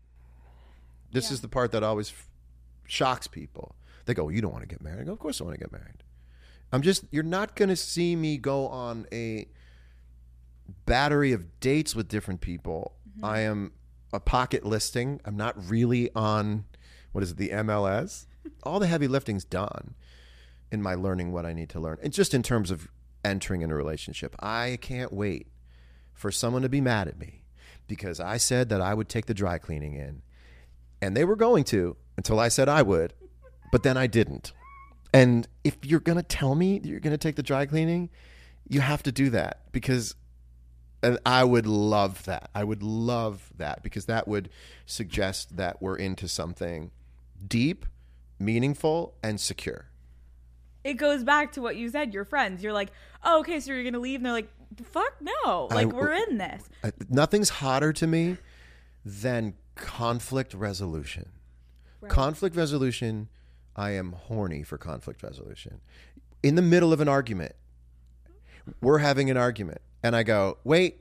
This is the part that always shocks people. They go, well, you don't want to get married. I go, of course I want to get married. You're not going to see me go on a battery of dates with different people. I am a pocket listing. I'm not really on, the MLS? All the heavy lifting's done in my learning what I need to learn. And just in terms of entering in a relationship, I can't wait for someone to be mad at me because I said that I would take the dry cleaning in. And they were going to until I said I would, but then I didn't. And if you're going to tell me that you're going to take the dry cleaning, you have to do that because I would love that. I would love that because that would suggest that we're into something deep, meaningful, and secure. It goes back to what you said, your friends. You're like, oh, okay, so you're going to leave? And they're like, fuck no. Like, we're in this. Nothing's hotter to me than conflict resolution. Right. Conflict resolution, I am horny for conflict resolution. In the middle of an argument, we're having an argument, and I go, wait,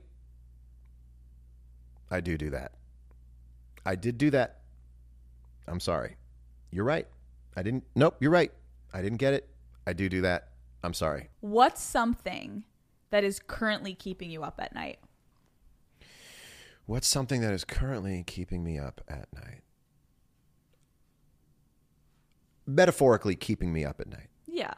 I do that. I did do that. I'm sorry. You're right. Nope, you're right. I didn't get it. I do that. I'm sorry. What's something that is currently keeping you up at night? What's something that is currently keeping me up at night? Metaphorically keeping me up at night. Yeah.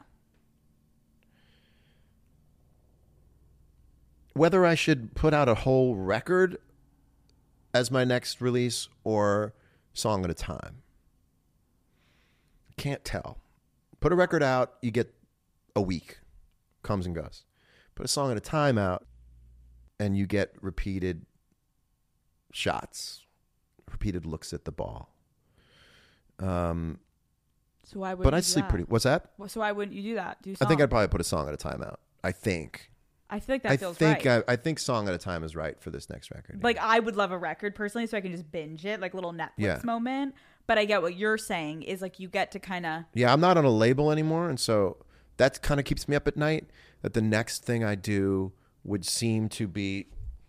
Whether I should put out a whole record as my next release or song at a time. Can't tell. Put a record out, you get a week. Comes and goes. Put a song at a time out, and you get repeated shots, repeated looks at the ball. So why wouldn't but I you do sleep that? pretty. What's that? So why wouldn't you do that? I think I'd probably put a song at a time out. I feel like that feels right. I think song at a time is right for this next record. Like, I would love a record personally so I can just binge it, like a little Netflix moment. But I get what you're saying is like you get to kind of... Yeah, I'm not on a label anymore. And so that kind of keeps me up at night, that the next thing I do would seem to be...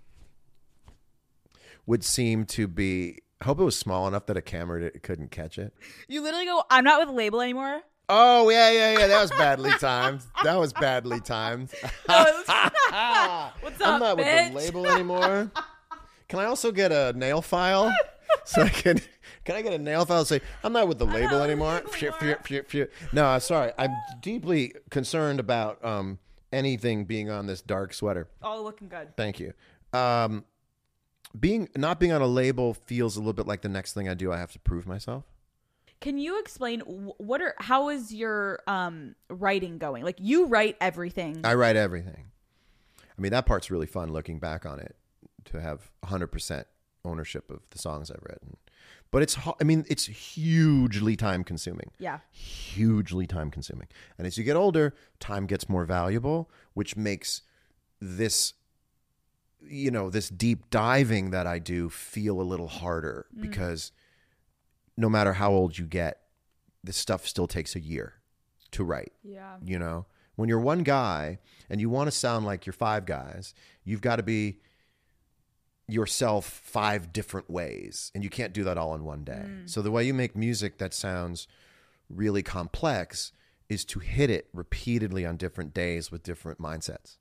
I hope it was small enough that a camera couldn't catch it. You literally go, I'm not with a label anymore. Oh, yeah. That was badly timed. What's up, I'm not bitch? with the label anymore. Can I also get a nail file? So can I get a nail file and say, I'm not with the label anymore? No, sorry. I'm deeply concerned about anything being on this dark sweater. All looking good. Thank you. Not being on a label feels a little bit like the next thing I do, I have to prove myself. Can you explain how is your writing going? Like, you write everything. I write everything. I mean, that part's really fun looking back on it, to have 100% ownership of the songs I've written. But it's hugely time consuming. Yeah. Hugely time consuming. And as you get older, time gets more valuable, which makes this, this deep diving that I do feel a little harder because no matter how old you get, this stuff still takes a year to write. Yeah. When you're one guy and you want to sound like you're five guys, you've got to be yourself 5 different ways, and you can't do that all in one day. So the way you make music that sounds really complex is to hit it repeatedly on different days with different mindsets,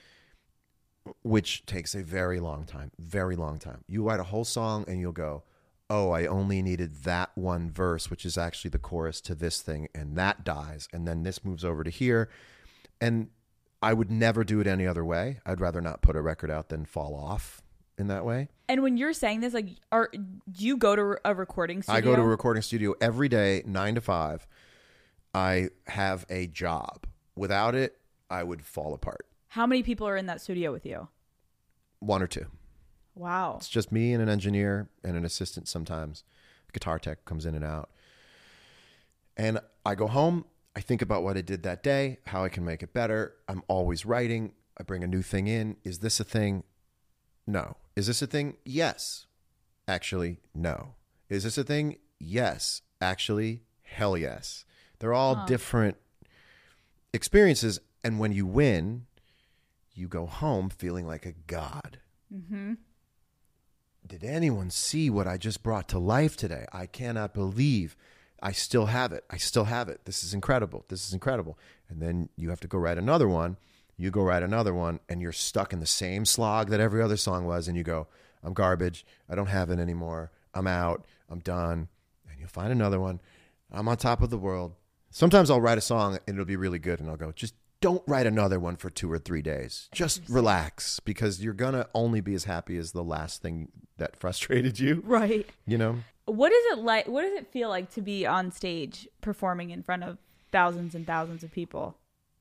which takes a very long time. You write a whole song and you'll go, oh, I only needed that one verse, which is actually the chorus to this thing, and that dies, and then this moves over to here. And I would never do it any other way. I'd rather not put a record out than fall off in that way. And when you're saying this, like, do you go to a recording studio? I go to a recording studio every day, 9 to 5. I have a job. Without it, I would fall apart. How many people are in that studio with you? 1 or 2. Wow. It's just me and an engineer and an assistant sometimes. A guitar tech comes in and out. And I go home. I think about what I did that day, how I can make it better. I'm always writing. I bring a new thing in. Is this a thing? No. Is this a thing? Yes. Actually, no. Is this a thing? Yes. Actually, hell yes. They're all different experiences. And when you win, you go home feeling like a god. Mm-hmm. Did anyone see what I just brought to life today? I cannot believe I still have it. This is incredible. And then you have to go write another one. You go write another one, and you're stuck in the same slog that every other song was, and you go, I'm garbage. I don't have it anymore. I'm out. I'm done. And you'll find another one. I'm on top of the world. Sometimes I'll write a song, and it'll be really good, and I'll go, just don't write another one for 2 or 3 days. Just relax, because you're going to only be as happy as the last thing that frustrated you. Right. What is it like? What does it feel like to be on stage performing in front of thousands and thousands of people?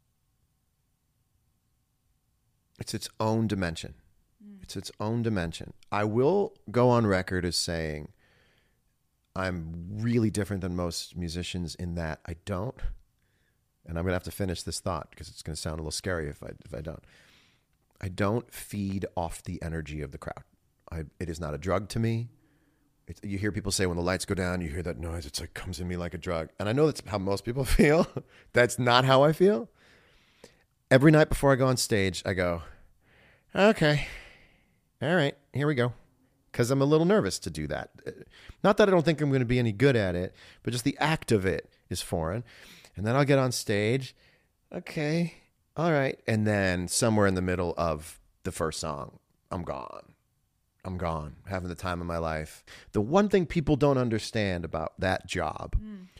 It's its own dimension. I will go on record as saying I'm really different than most musicians in that I don't, and I'm going to have to finish this thought because it's going to sound a little scary if I don't. I don't feed off the energy of the crowd. It is not a drug to me. You hear people say when the lights go down, you hear that noise. It's like comes in me like a drug. And I know that's how most people feel. That's not how I feel. Every night before I go on stage, I go, okay, all right, here we go. Because I'm a little nervous to do that. Not that I don't think I'm going to be any good at it, but just the act of it is foreign. And then I'll get on stage. Okay, all right. And then somewhere in the middle of the first song, I'm gone, having the time of my life. The one thing people don't understand about that job,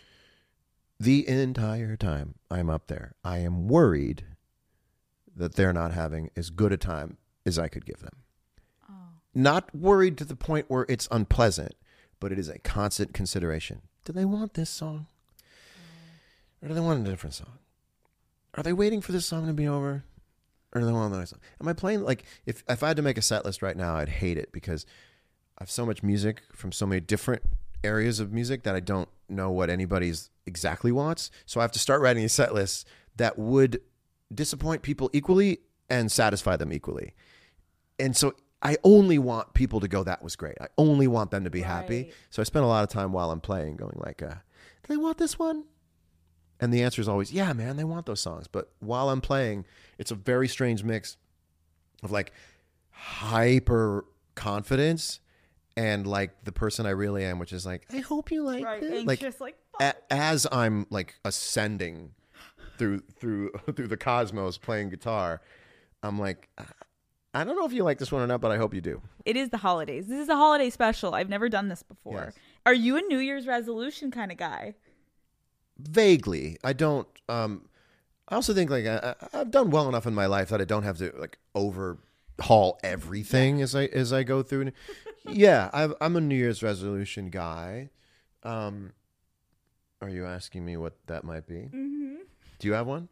the entire time I'm up there, I am worried that they're not having as good a time as I could give them. Oh. Not worried to the point where it's unpleasant, but it is a constant consideration. Do they want this song? Or do they want a different song? Are they waiting for this song to be over? Or do they want another song? Am I playing, like, if I had to make a set list right now, I'd hate it because I have so much music from so many different areas of music that I don't know what anybody's exactly wants. So I have to start writing a set list that would disappoint people equally and satisfy them equally. And so I only want people to go, that was great. I only want them to be happy. So I spend a lot of time while I'm playing going like, do they want this one? And the answer is always, yeah, man, they want those songs. But while I'm playing, it's a very strange mix of like hyper confidence and like the person I really am, which is like, I hope you like this. Anxious, as I'm like ascending through the cosmos playing guitar, I'm like, I don't know if you like this one or not, but I hope you do. It is the holidays. This is a holiday special. I've never done this before. Yes. Are you a New Year's resolution kind of guy? Vaguely. I don't. I also think like I've done well enough in my life that I don't have to like overhaul everything as I go through. Yeah, I'm a New Year's resolution guy. Are you asking me what that might be? Mm-hmm. Do you have one?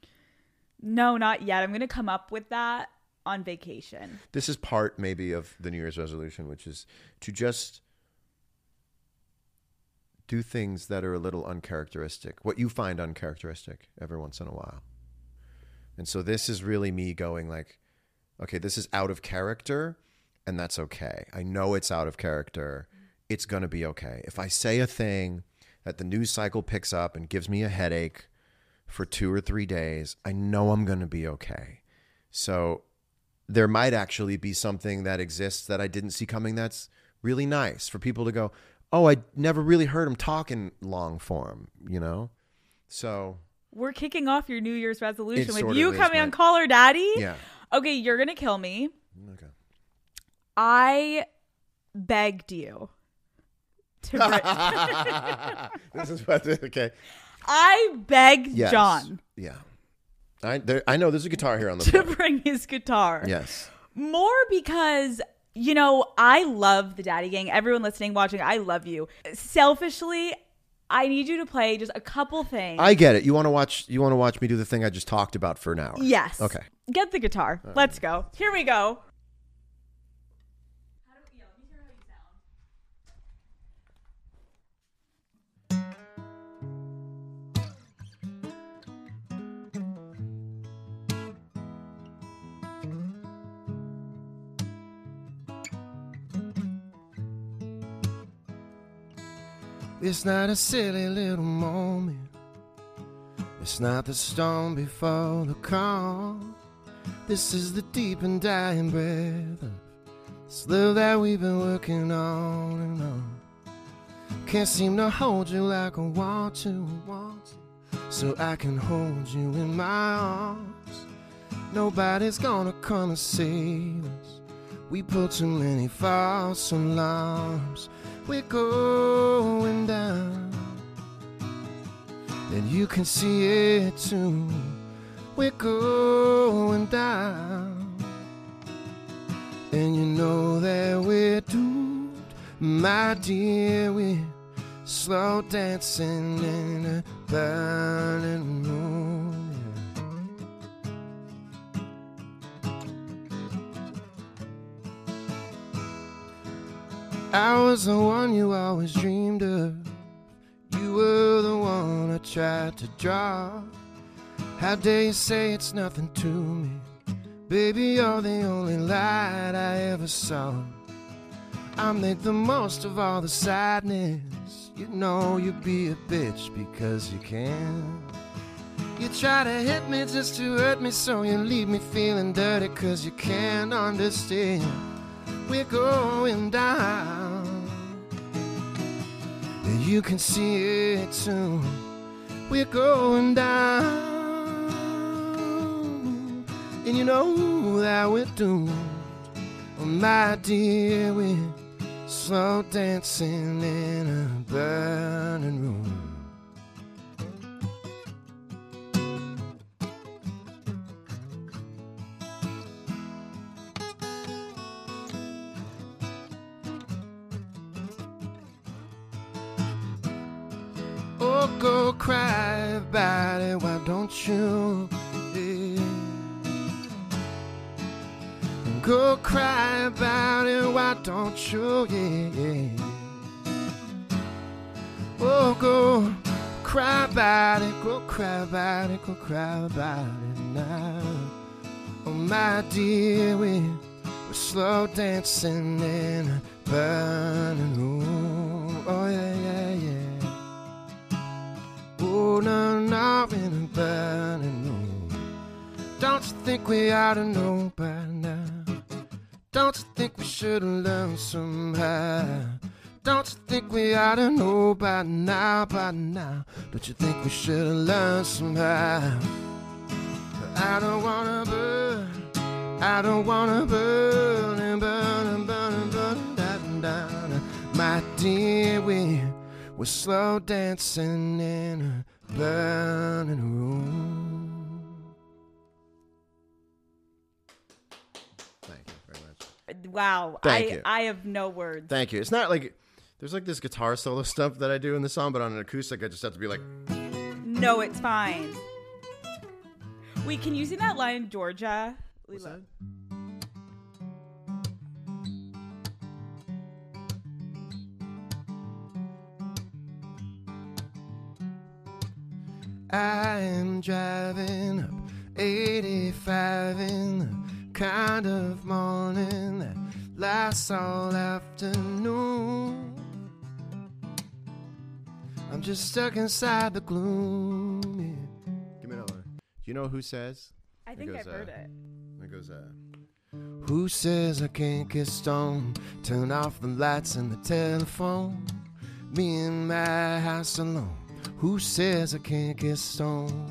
No, not yet. I'm going to come up with that on vacation. This is part maybe of the New Year's resolution, which is to just do things that are a little uncharacteristic, what you find uncharacteristic every once in a while. And so this is really me going like, okay, this is out of character, and that's okay. I know it's out of character. It's going to be okay. If I say a thing that the news cycle picks up and gives me a headache for 2 or 3 days, I know I'm going to be okay. So there might actually be something that exists that I didn't see coming that's really nice for people to go, oh, I never really heard him talk in long form, you know? So we're kicking off your New Year's resolution It with sort you of is, coming on right? Call Her Daddy. yeah. Okay, you're going to kill me. Okay. I begged you to This is what, okay. I begged Yes. John Yeah. I know there's a guitar here on the to floor. bring his guitar. Yes. More because, you know, I love the Daddy Gang. Everyone listening, watching, I love you. Selfishly, I need you to play just a couple things. I get it. You want to watch me do the thing I just talked about for an hour. Yes. Okay. Get the guitar. Let's go. Here we go. It's not a silly little moment. It's not the storm before the calm. This is the deep and dying breath of this love that we've been working on and on. Can't seem to hold you like I want to, so I can hold you in my arms. Nobody's gonna come and save us. We put too many false alarms. We're going down, and you can see it too. We're going down, and you know that we're doomed, my dear. We're slow dancing in a burning room. I was the one you always dreamed of. You were the one I tried to draw. How dare you say it's nothing to me? Baby, you're the only light I ever saw. I make the most of all the sadness. You know you be a bitch because you can. You try to hit me just to hurt me, so you leave me feeling dirty cause you can't understand. We're going down, and you can see it too. We're going down, and you know that we're doomed. Oh, my dear, we're slow dancing in a burning room. Oh, go cry about it, why don't you? Yeah. Go cry about it, why don't you? Yeah. Oh, go cry about it, go cry about it, go cry about it now. Oh, my dear, we're slow dancing in a burning room. Oh, yeah, yeah, yeah. Oh, no, no, in a burning room. Don't you think we ought to know by now? Don't you think we should have learned somehow? Don't you think we ought to know by now, by now? Don't you think we should have learned somehow? I don't wanna burn, I don't wanna burn and burn and burn and burn and down, down. My dear, we're slow dancing in a burning room. Thank you very much. Wow. Thank you. I have no words. Thank you. It's not like there's like this guitar solo stuff that I do in the song, but on an acoustic, I just have to be like, No, it's fine. Wait, can you sing that line, Georgia? what's that? I am driving up 85 in the kind of morning that lasts all afternoon. I'm just stuck inside the gloom. Yeah. Give me another one. You know Who Says? I think I've heard it. It goes, who says I can't get stoned? Turn off the lights and the telephone. Me in my house alone. Who says I can't get stoned?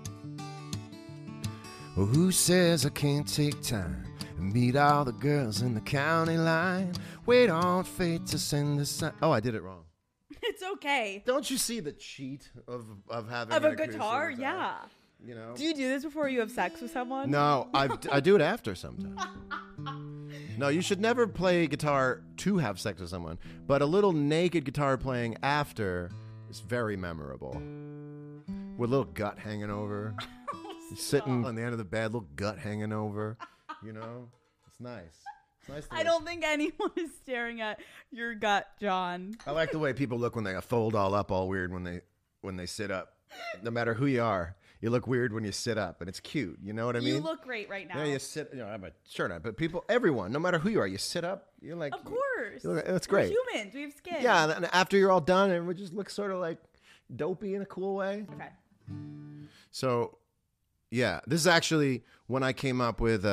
Well, who says I can't take time and meet all the girls in the county line? Wait on fate to send the sign. Oh, I did it wrong. It's okay. Don't you see the cheat of having Of a acoustic guitar? Yeah. You know? Do you do this before you have sex with someone? No, I do it after sometimes. No, you should never play guitar to have sex with someone, but a little naked guitar playing after is very memorable. With a little gut hanging over. Sitting on the end of the bed, little gut hanging over. You know? It's nice. It's nice to I don't think anyone is staring at your gut, John. I like the way people look when they fold all up all weird when they sit up. No matter who you are, you look weird when you sit up, and it's cute. You know what I mean? You look great right now. Yeah, you sit. You know, I'm a shirt on, but everyone, no matter who you are, you sit up. You're like, of course, it's great. We're humans. We have skin. Yeah, and after you're all done, and we just look sort of like dopey in a cool way. Okay. So, yeah, this is actually when I came up with.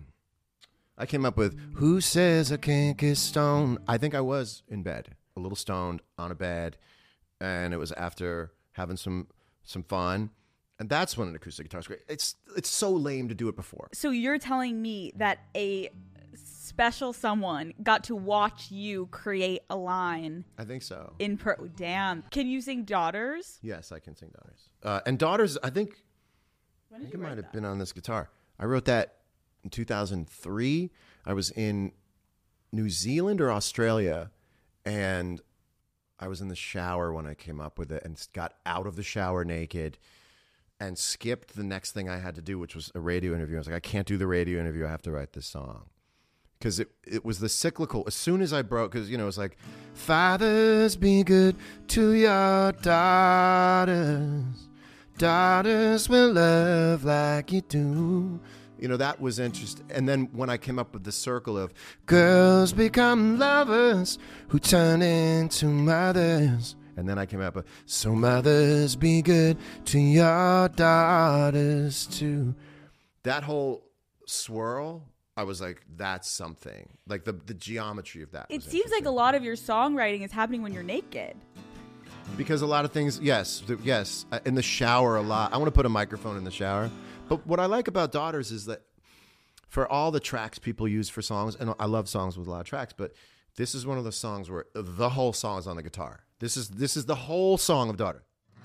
Who says I can't get stoned? I think I was in bed, a little stoned on a bed, and it was after having some fun. And that's when an acoustic guitar is great. It's so lame to do it before. So you're telling me that a special someone got to watch you create a line? I think so. Damn. Can you sing Daughters? Yes, I can sing Daughters. And Daughters, I think it might have been on this guitar. I wrote that in 2003. I was in New Zealand or Australia, and I was in the shower when I came up with it and got out of the shower naked and skipped the next thing I had to do, which was a radio interview. I was like, I can't do the radio interview. I have to write this song. Because it was the cyclical. As soon as I broke, because, you know, it was like, fathers, be good to your daughters. Daughters will love like you do. You know, that was interesting. And then when I came up with the circle of girls become lovers who turn into mothers. And then I came up with, so mothers be good to your daughters too. That whole swirl, I was like, that's something. Like the geometry of that. It seems like a lot of your songwriting is happening when you're naked. Because a lot of things, yes, in the shower a lot. I want to put a microphone in the shower. But what I like about Daughters is that for all the tracks people use for songs, and I love songs with a lot of tracks, but this is one of the songs where the whole song is on the guitar. This is the whole song of Daughter.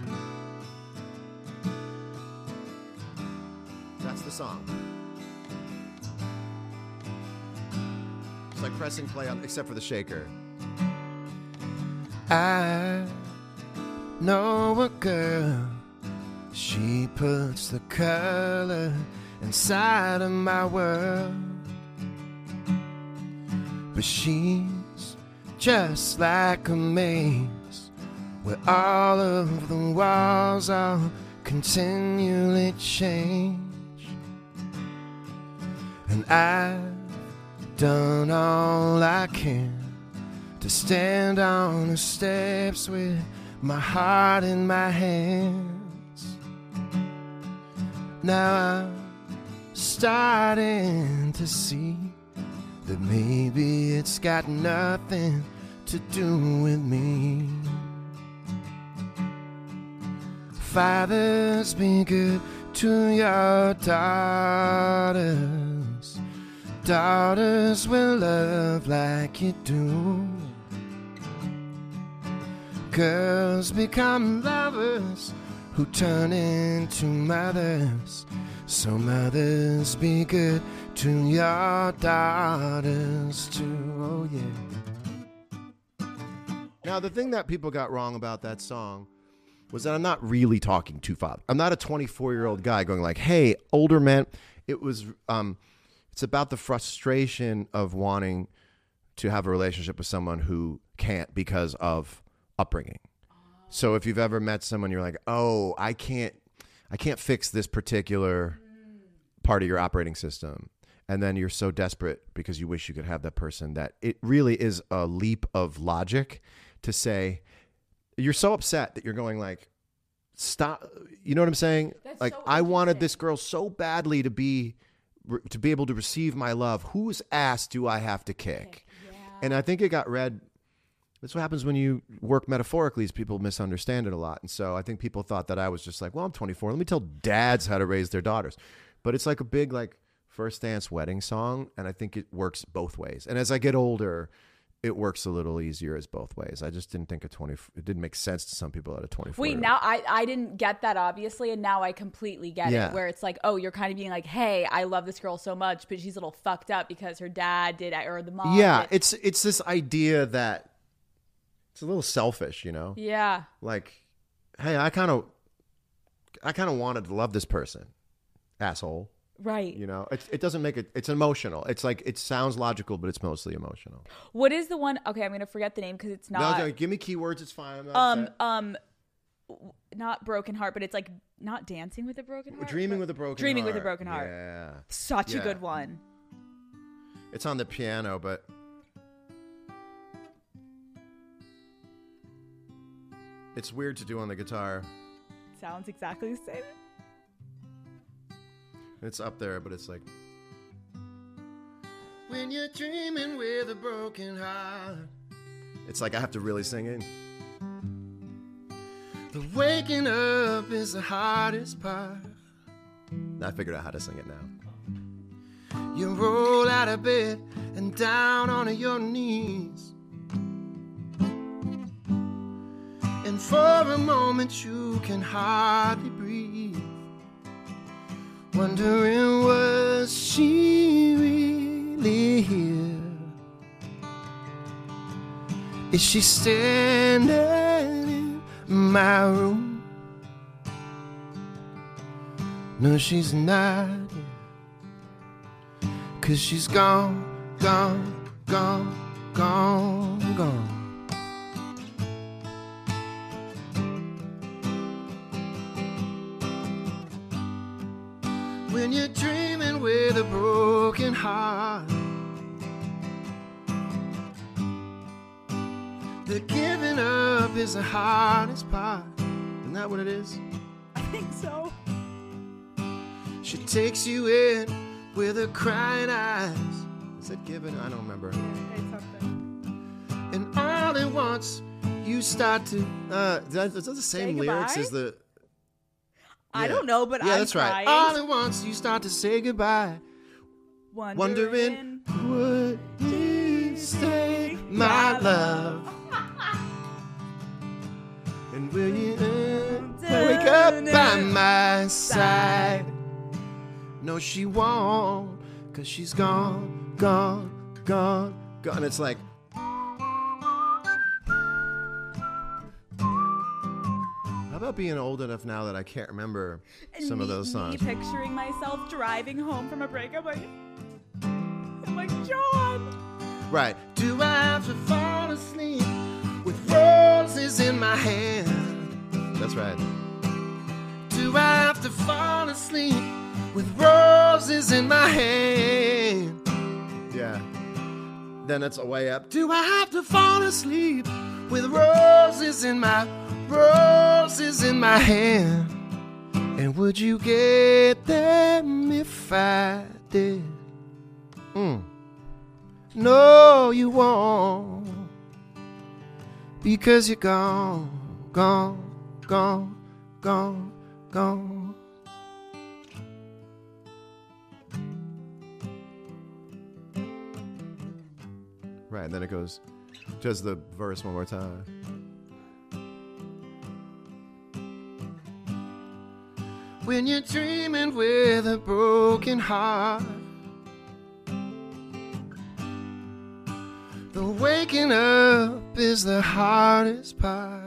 That's the song. It's like pressing play on, except for the shaker. I know a girl. She puts the color inside of my world. But she's just like a maze where all of the walls are continually change. And I've done all I can to stand on the steps with my heart in my hands. Now I'm starting to see that maybe it's got nothing to do with me. Fathers, be good to your daughters. Daughters will love like you do. Girls become lovers who turn into mothers. So mothers, be good to your daughters too. Oh yeah. Now the thing that people got wrong about that song was that I'm not really talking to father. I'm not a 24-year-old guy going like, hey, older men. It was it's about the frustration of wanting to have a relationship with someone who can't because of upbringing. So if you've ever met someone, you're like, oh, I can't I can't fix this particular part of your operating system. And then you're so desperate because you wish you could have that person that it really is a leap of logic to say, you're so upset that you're going like, stop. You know what I'm saying? That's like, so I wanted interesting. this girl so badly to be able to receive my love. Whose ass do I have to kick? Yeah. And I think it got read. That's what happens when you work metaphorically is people misunderstand it a lot. And so I think people thought that I was just like, well, I'm 24. Let me tell dads how to raise their daughters. But it's like a big like first dance wedding song. And I think it works both ways. And as I get older, it works a little easier as both ways. I just didn't think it didn't make sense to some people at a 24. Wait, now I didn't get that obviously, and now I completely get Yeah. it. Where it's like, oh, you're kind of being like, hey, I love this girl so much, but she's a little fucked up because her dad did, or the mom. Yeah, did. it's this idea that it's a little selfish, you know? Yeah. Like, hey, I kind of wanted to love this person, asshole. Right. You know, it doesn't make it. It's emotional. It's like it sounds logical, but it's mostly emotional. What is the one? Okay, I'm gonna forget the name because it's not. No, give me keywords. It's fine. I'm not upset. Not broken heart, but it's like not dancing with a broken heart. Dreaming but with a broken Dreaming heart. with a broken heart. Yeah, Such a Yeah. good one. it's on the piano, but it's weird to do on the guitar. Sounds exactly the same. It's up there, but it's like when you're dreaming with a broken heart. It's like I have to really sing it. The waking up is the hardest part. I figured out how to sing it now. You roll out of bed and down onto your knees, and for a moment you can hardly breathe, wondering was she really here? Is she standing in my room? No, she's not here. 'Cause she's gone, gone, gone, gone, gone. When you're dreaming with a broken heart, the giving up is the hardest part. Isn't that what it is? I think so. She takes you in with her crying eyes. Is it giving? I don't remember. And all at once you start to. Is that the same lyrics goodbye? as the? I don't know, but yeah, I'm that's right. trying. All at once you start to say goodbye, wondering would you stay, my love? And will you wake up by my side? No, she won't, 'cause she's gone, gone, gone, gone. It's like, how about being old enough now that I can't remember some of those songs? Me picturing myself driving home from a breakup, like, I'm like, John. Right. Do I have to fall asleep with roses in my hand? That's right. Do I have to fall asleep with roses in my hand? Yeah. Then it's a way up. Do I have to fall asleep with roses in my hand? And would you get them if I did? No, you won't, because you're gone, gone, gone, gone, gone. Right, and then it goes, just the verse one more time. When you're dreaming with a broken heart, the waking up is the hardest part.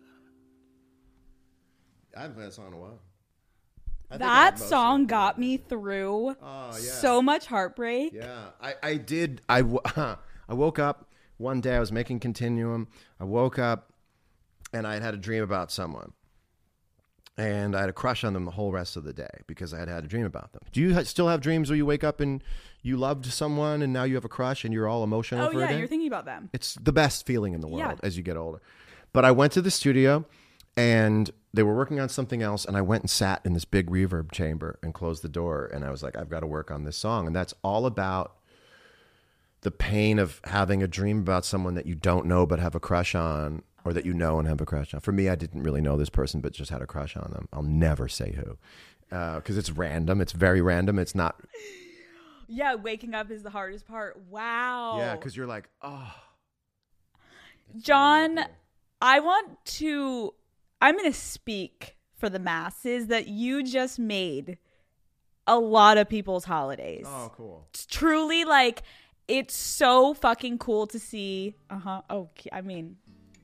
I haven't played that song in a while. That song got me through so much heartbreak. Yeah, I did. I woke up one day. I was making Continuum. I woke up and I had a dream about someone. And I had a crush on them the whole rest of the day because I had had a dream about them. Do you still have dreams where you wake up and you loved someone and now you have a crush and you're all emotional Oh for a yeah, day? you're thinking about them. It's the best feeling in the world Yeah. as you get older. But I went to the studio and they were working on something else, and I went and sat in this big reverb chamber and closed the door, and I was like, I've got to work on this song. And that's all about the pain of having a dream about someone that you don't know but have a crush on, or that you know and have a crush on. For me, I didn't really know this person but just had a crush on them. I'll never say who because it's random. It's very random. It's not. Yeah, waking up is the hardest part. Wow. Yeah, because you're like, oh. John, I'm going to speak for the masses that you just made a lot of people's holidays. Oh, cool. It's truly like, it's so fucking cool to see. Okay. I mean,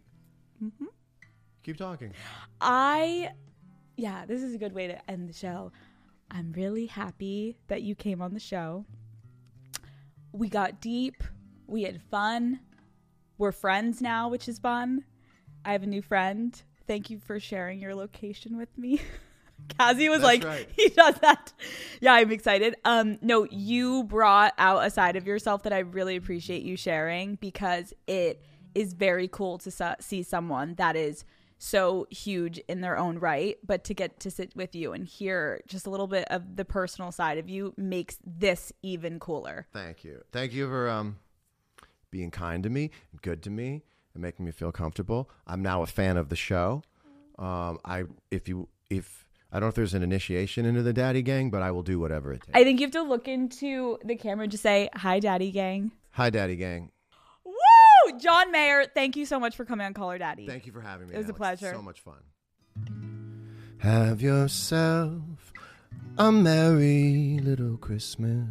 Keep talking. Yeah, this is a good way to end the show. I'm really happy that you came on the show. We got deep. We had fun. We're friends now, which is fun. I have a new friend. Thank you for sharing your location with me. Cassie was That's like, right. He does that. Yeah, I'm excited. No, you brought out a side of yourself that I really appreciate you sharing, because it is very cool to see someone that is so huge in their own right, but to get to sit with you and hear just a little bit of the personal side of you makes this even cooler. Thank you. Thank you for being kind to me, good to me, and making me feel comfortable. I'm now a fan of the show. I don't know if there's an initiation into the Daddy Gang, but I will do whatever it takes. I think you have to look into the camera and just say, "Hi, Daddy Gang." Hi, Daddy Gang. Woo! John Mayer, thank you so much for coming on Call Her Daddy. Thank you for having me. It was a Alex. pleasure. So much fun. Have yourself a merry little Christmas.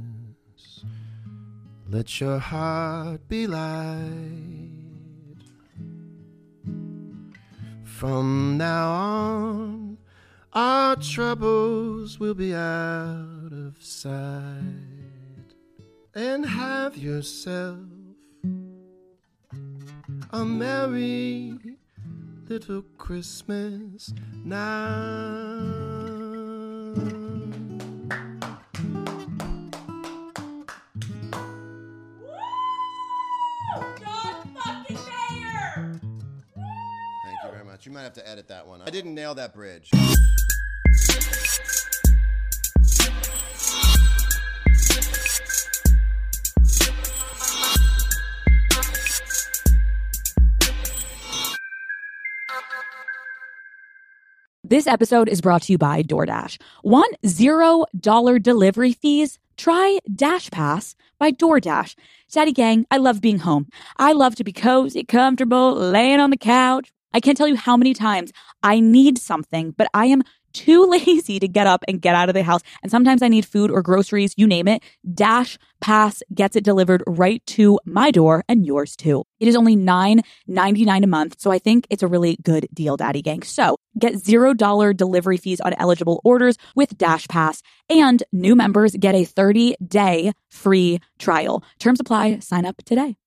Let your heart be light. From now on, our troubles will be out of sight. And have yourself a merry little Christmas now. John fucking Mayer! Thank you very much. You might have to edit that one. I didn't nail that bridge. This episode is brought to you by DoorDash. Want $0 delivery fees? Try Dash Pass by DoorDash. Daddy Gang, I love being home. I love to be cozy, comfortable, laying on the couch. I can't tell you how many times I need something, but I am too lazy to get up and get out of the house. And sometimes I need food or groceries, you name it. Dash Pass gets it delivered right to my door and yours too. It is only $9.99 a month, so I think it's a really good deal, Daddy Gang. So get $0 delivery fees on eligible orders with Dash Pass, and new members get a 30-day free trial. Terms apply. Sign up today.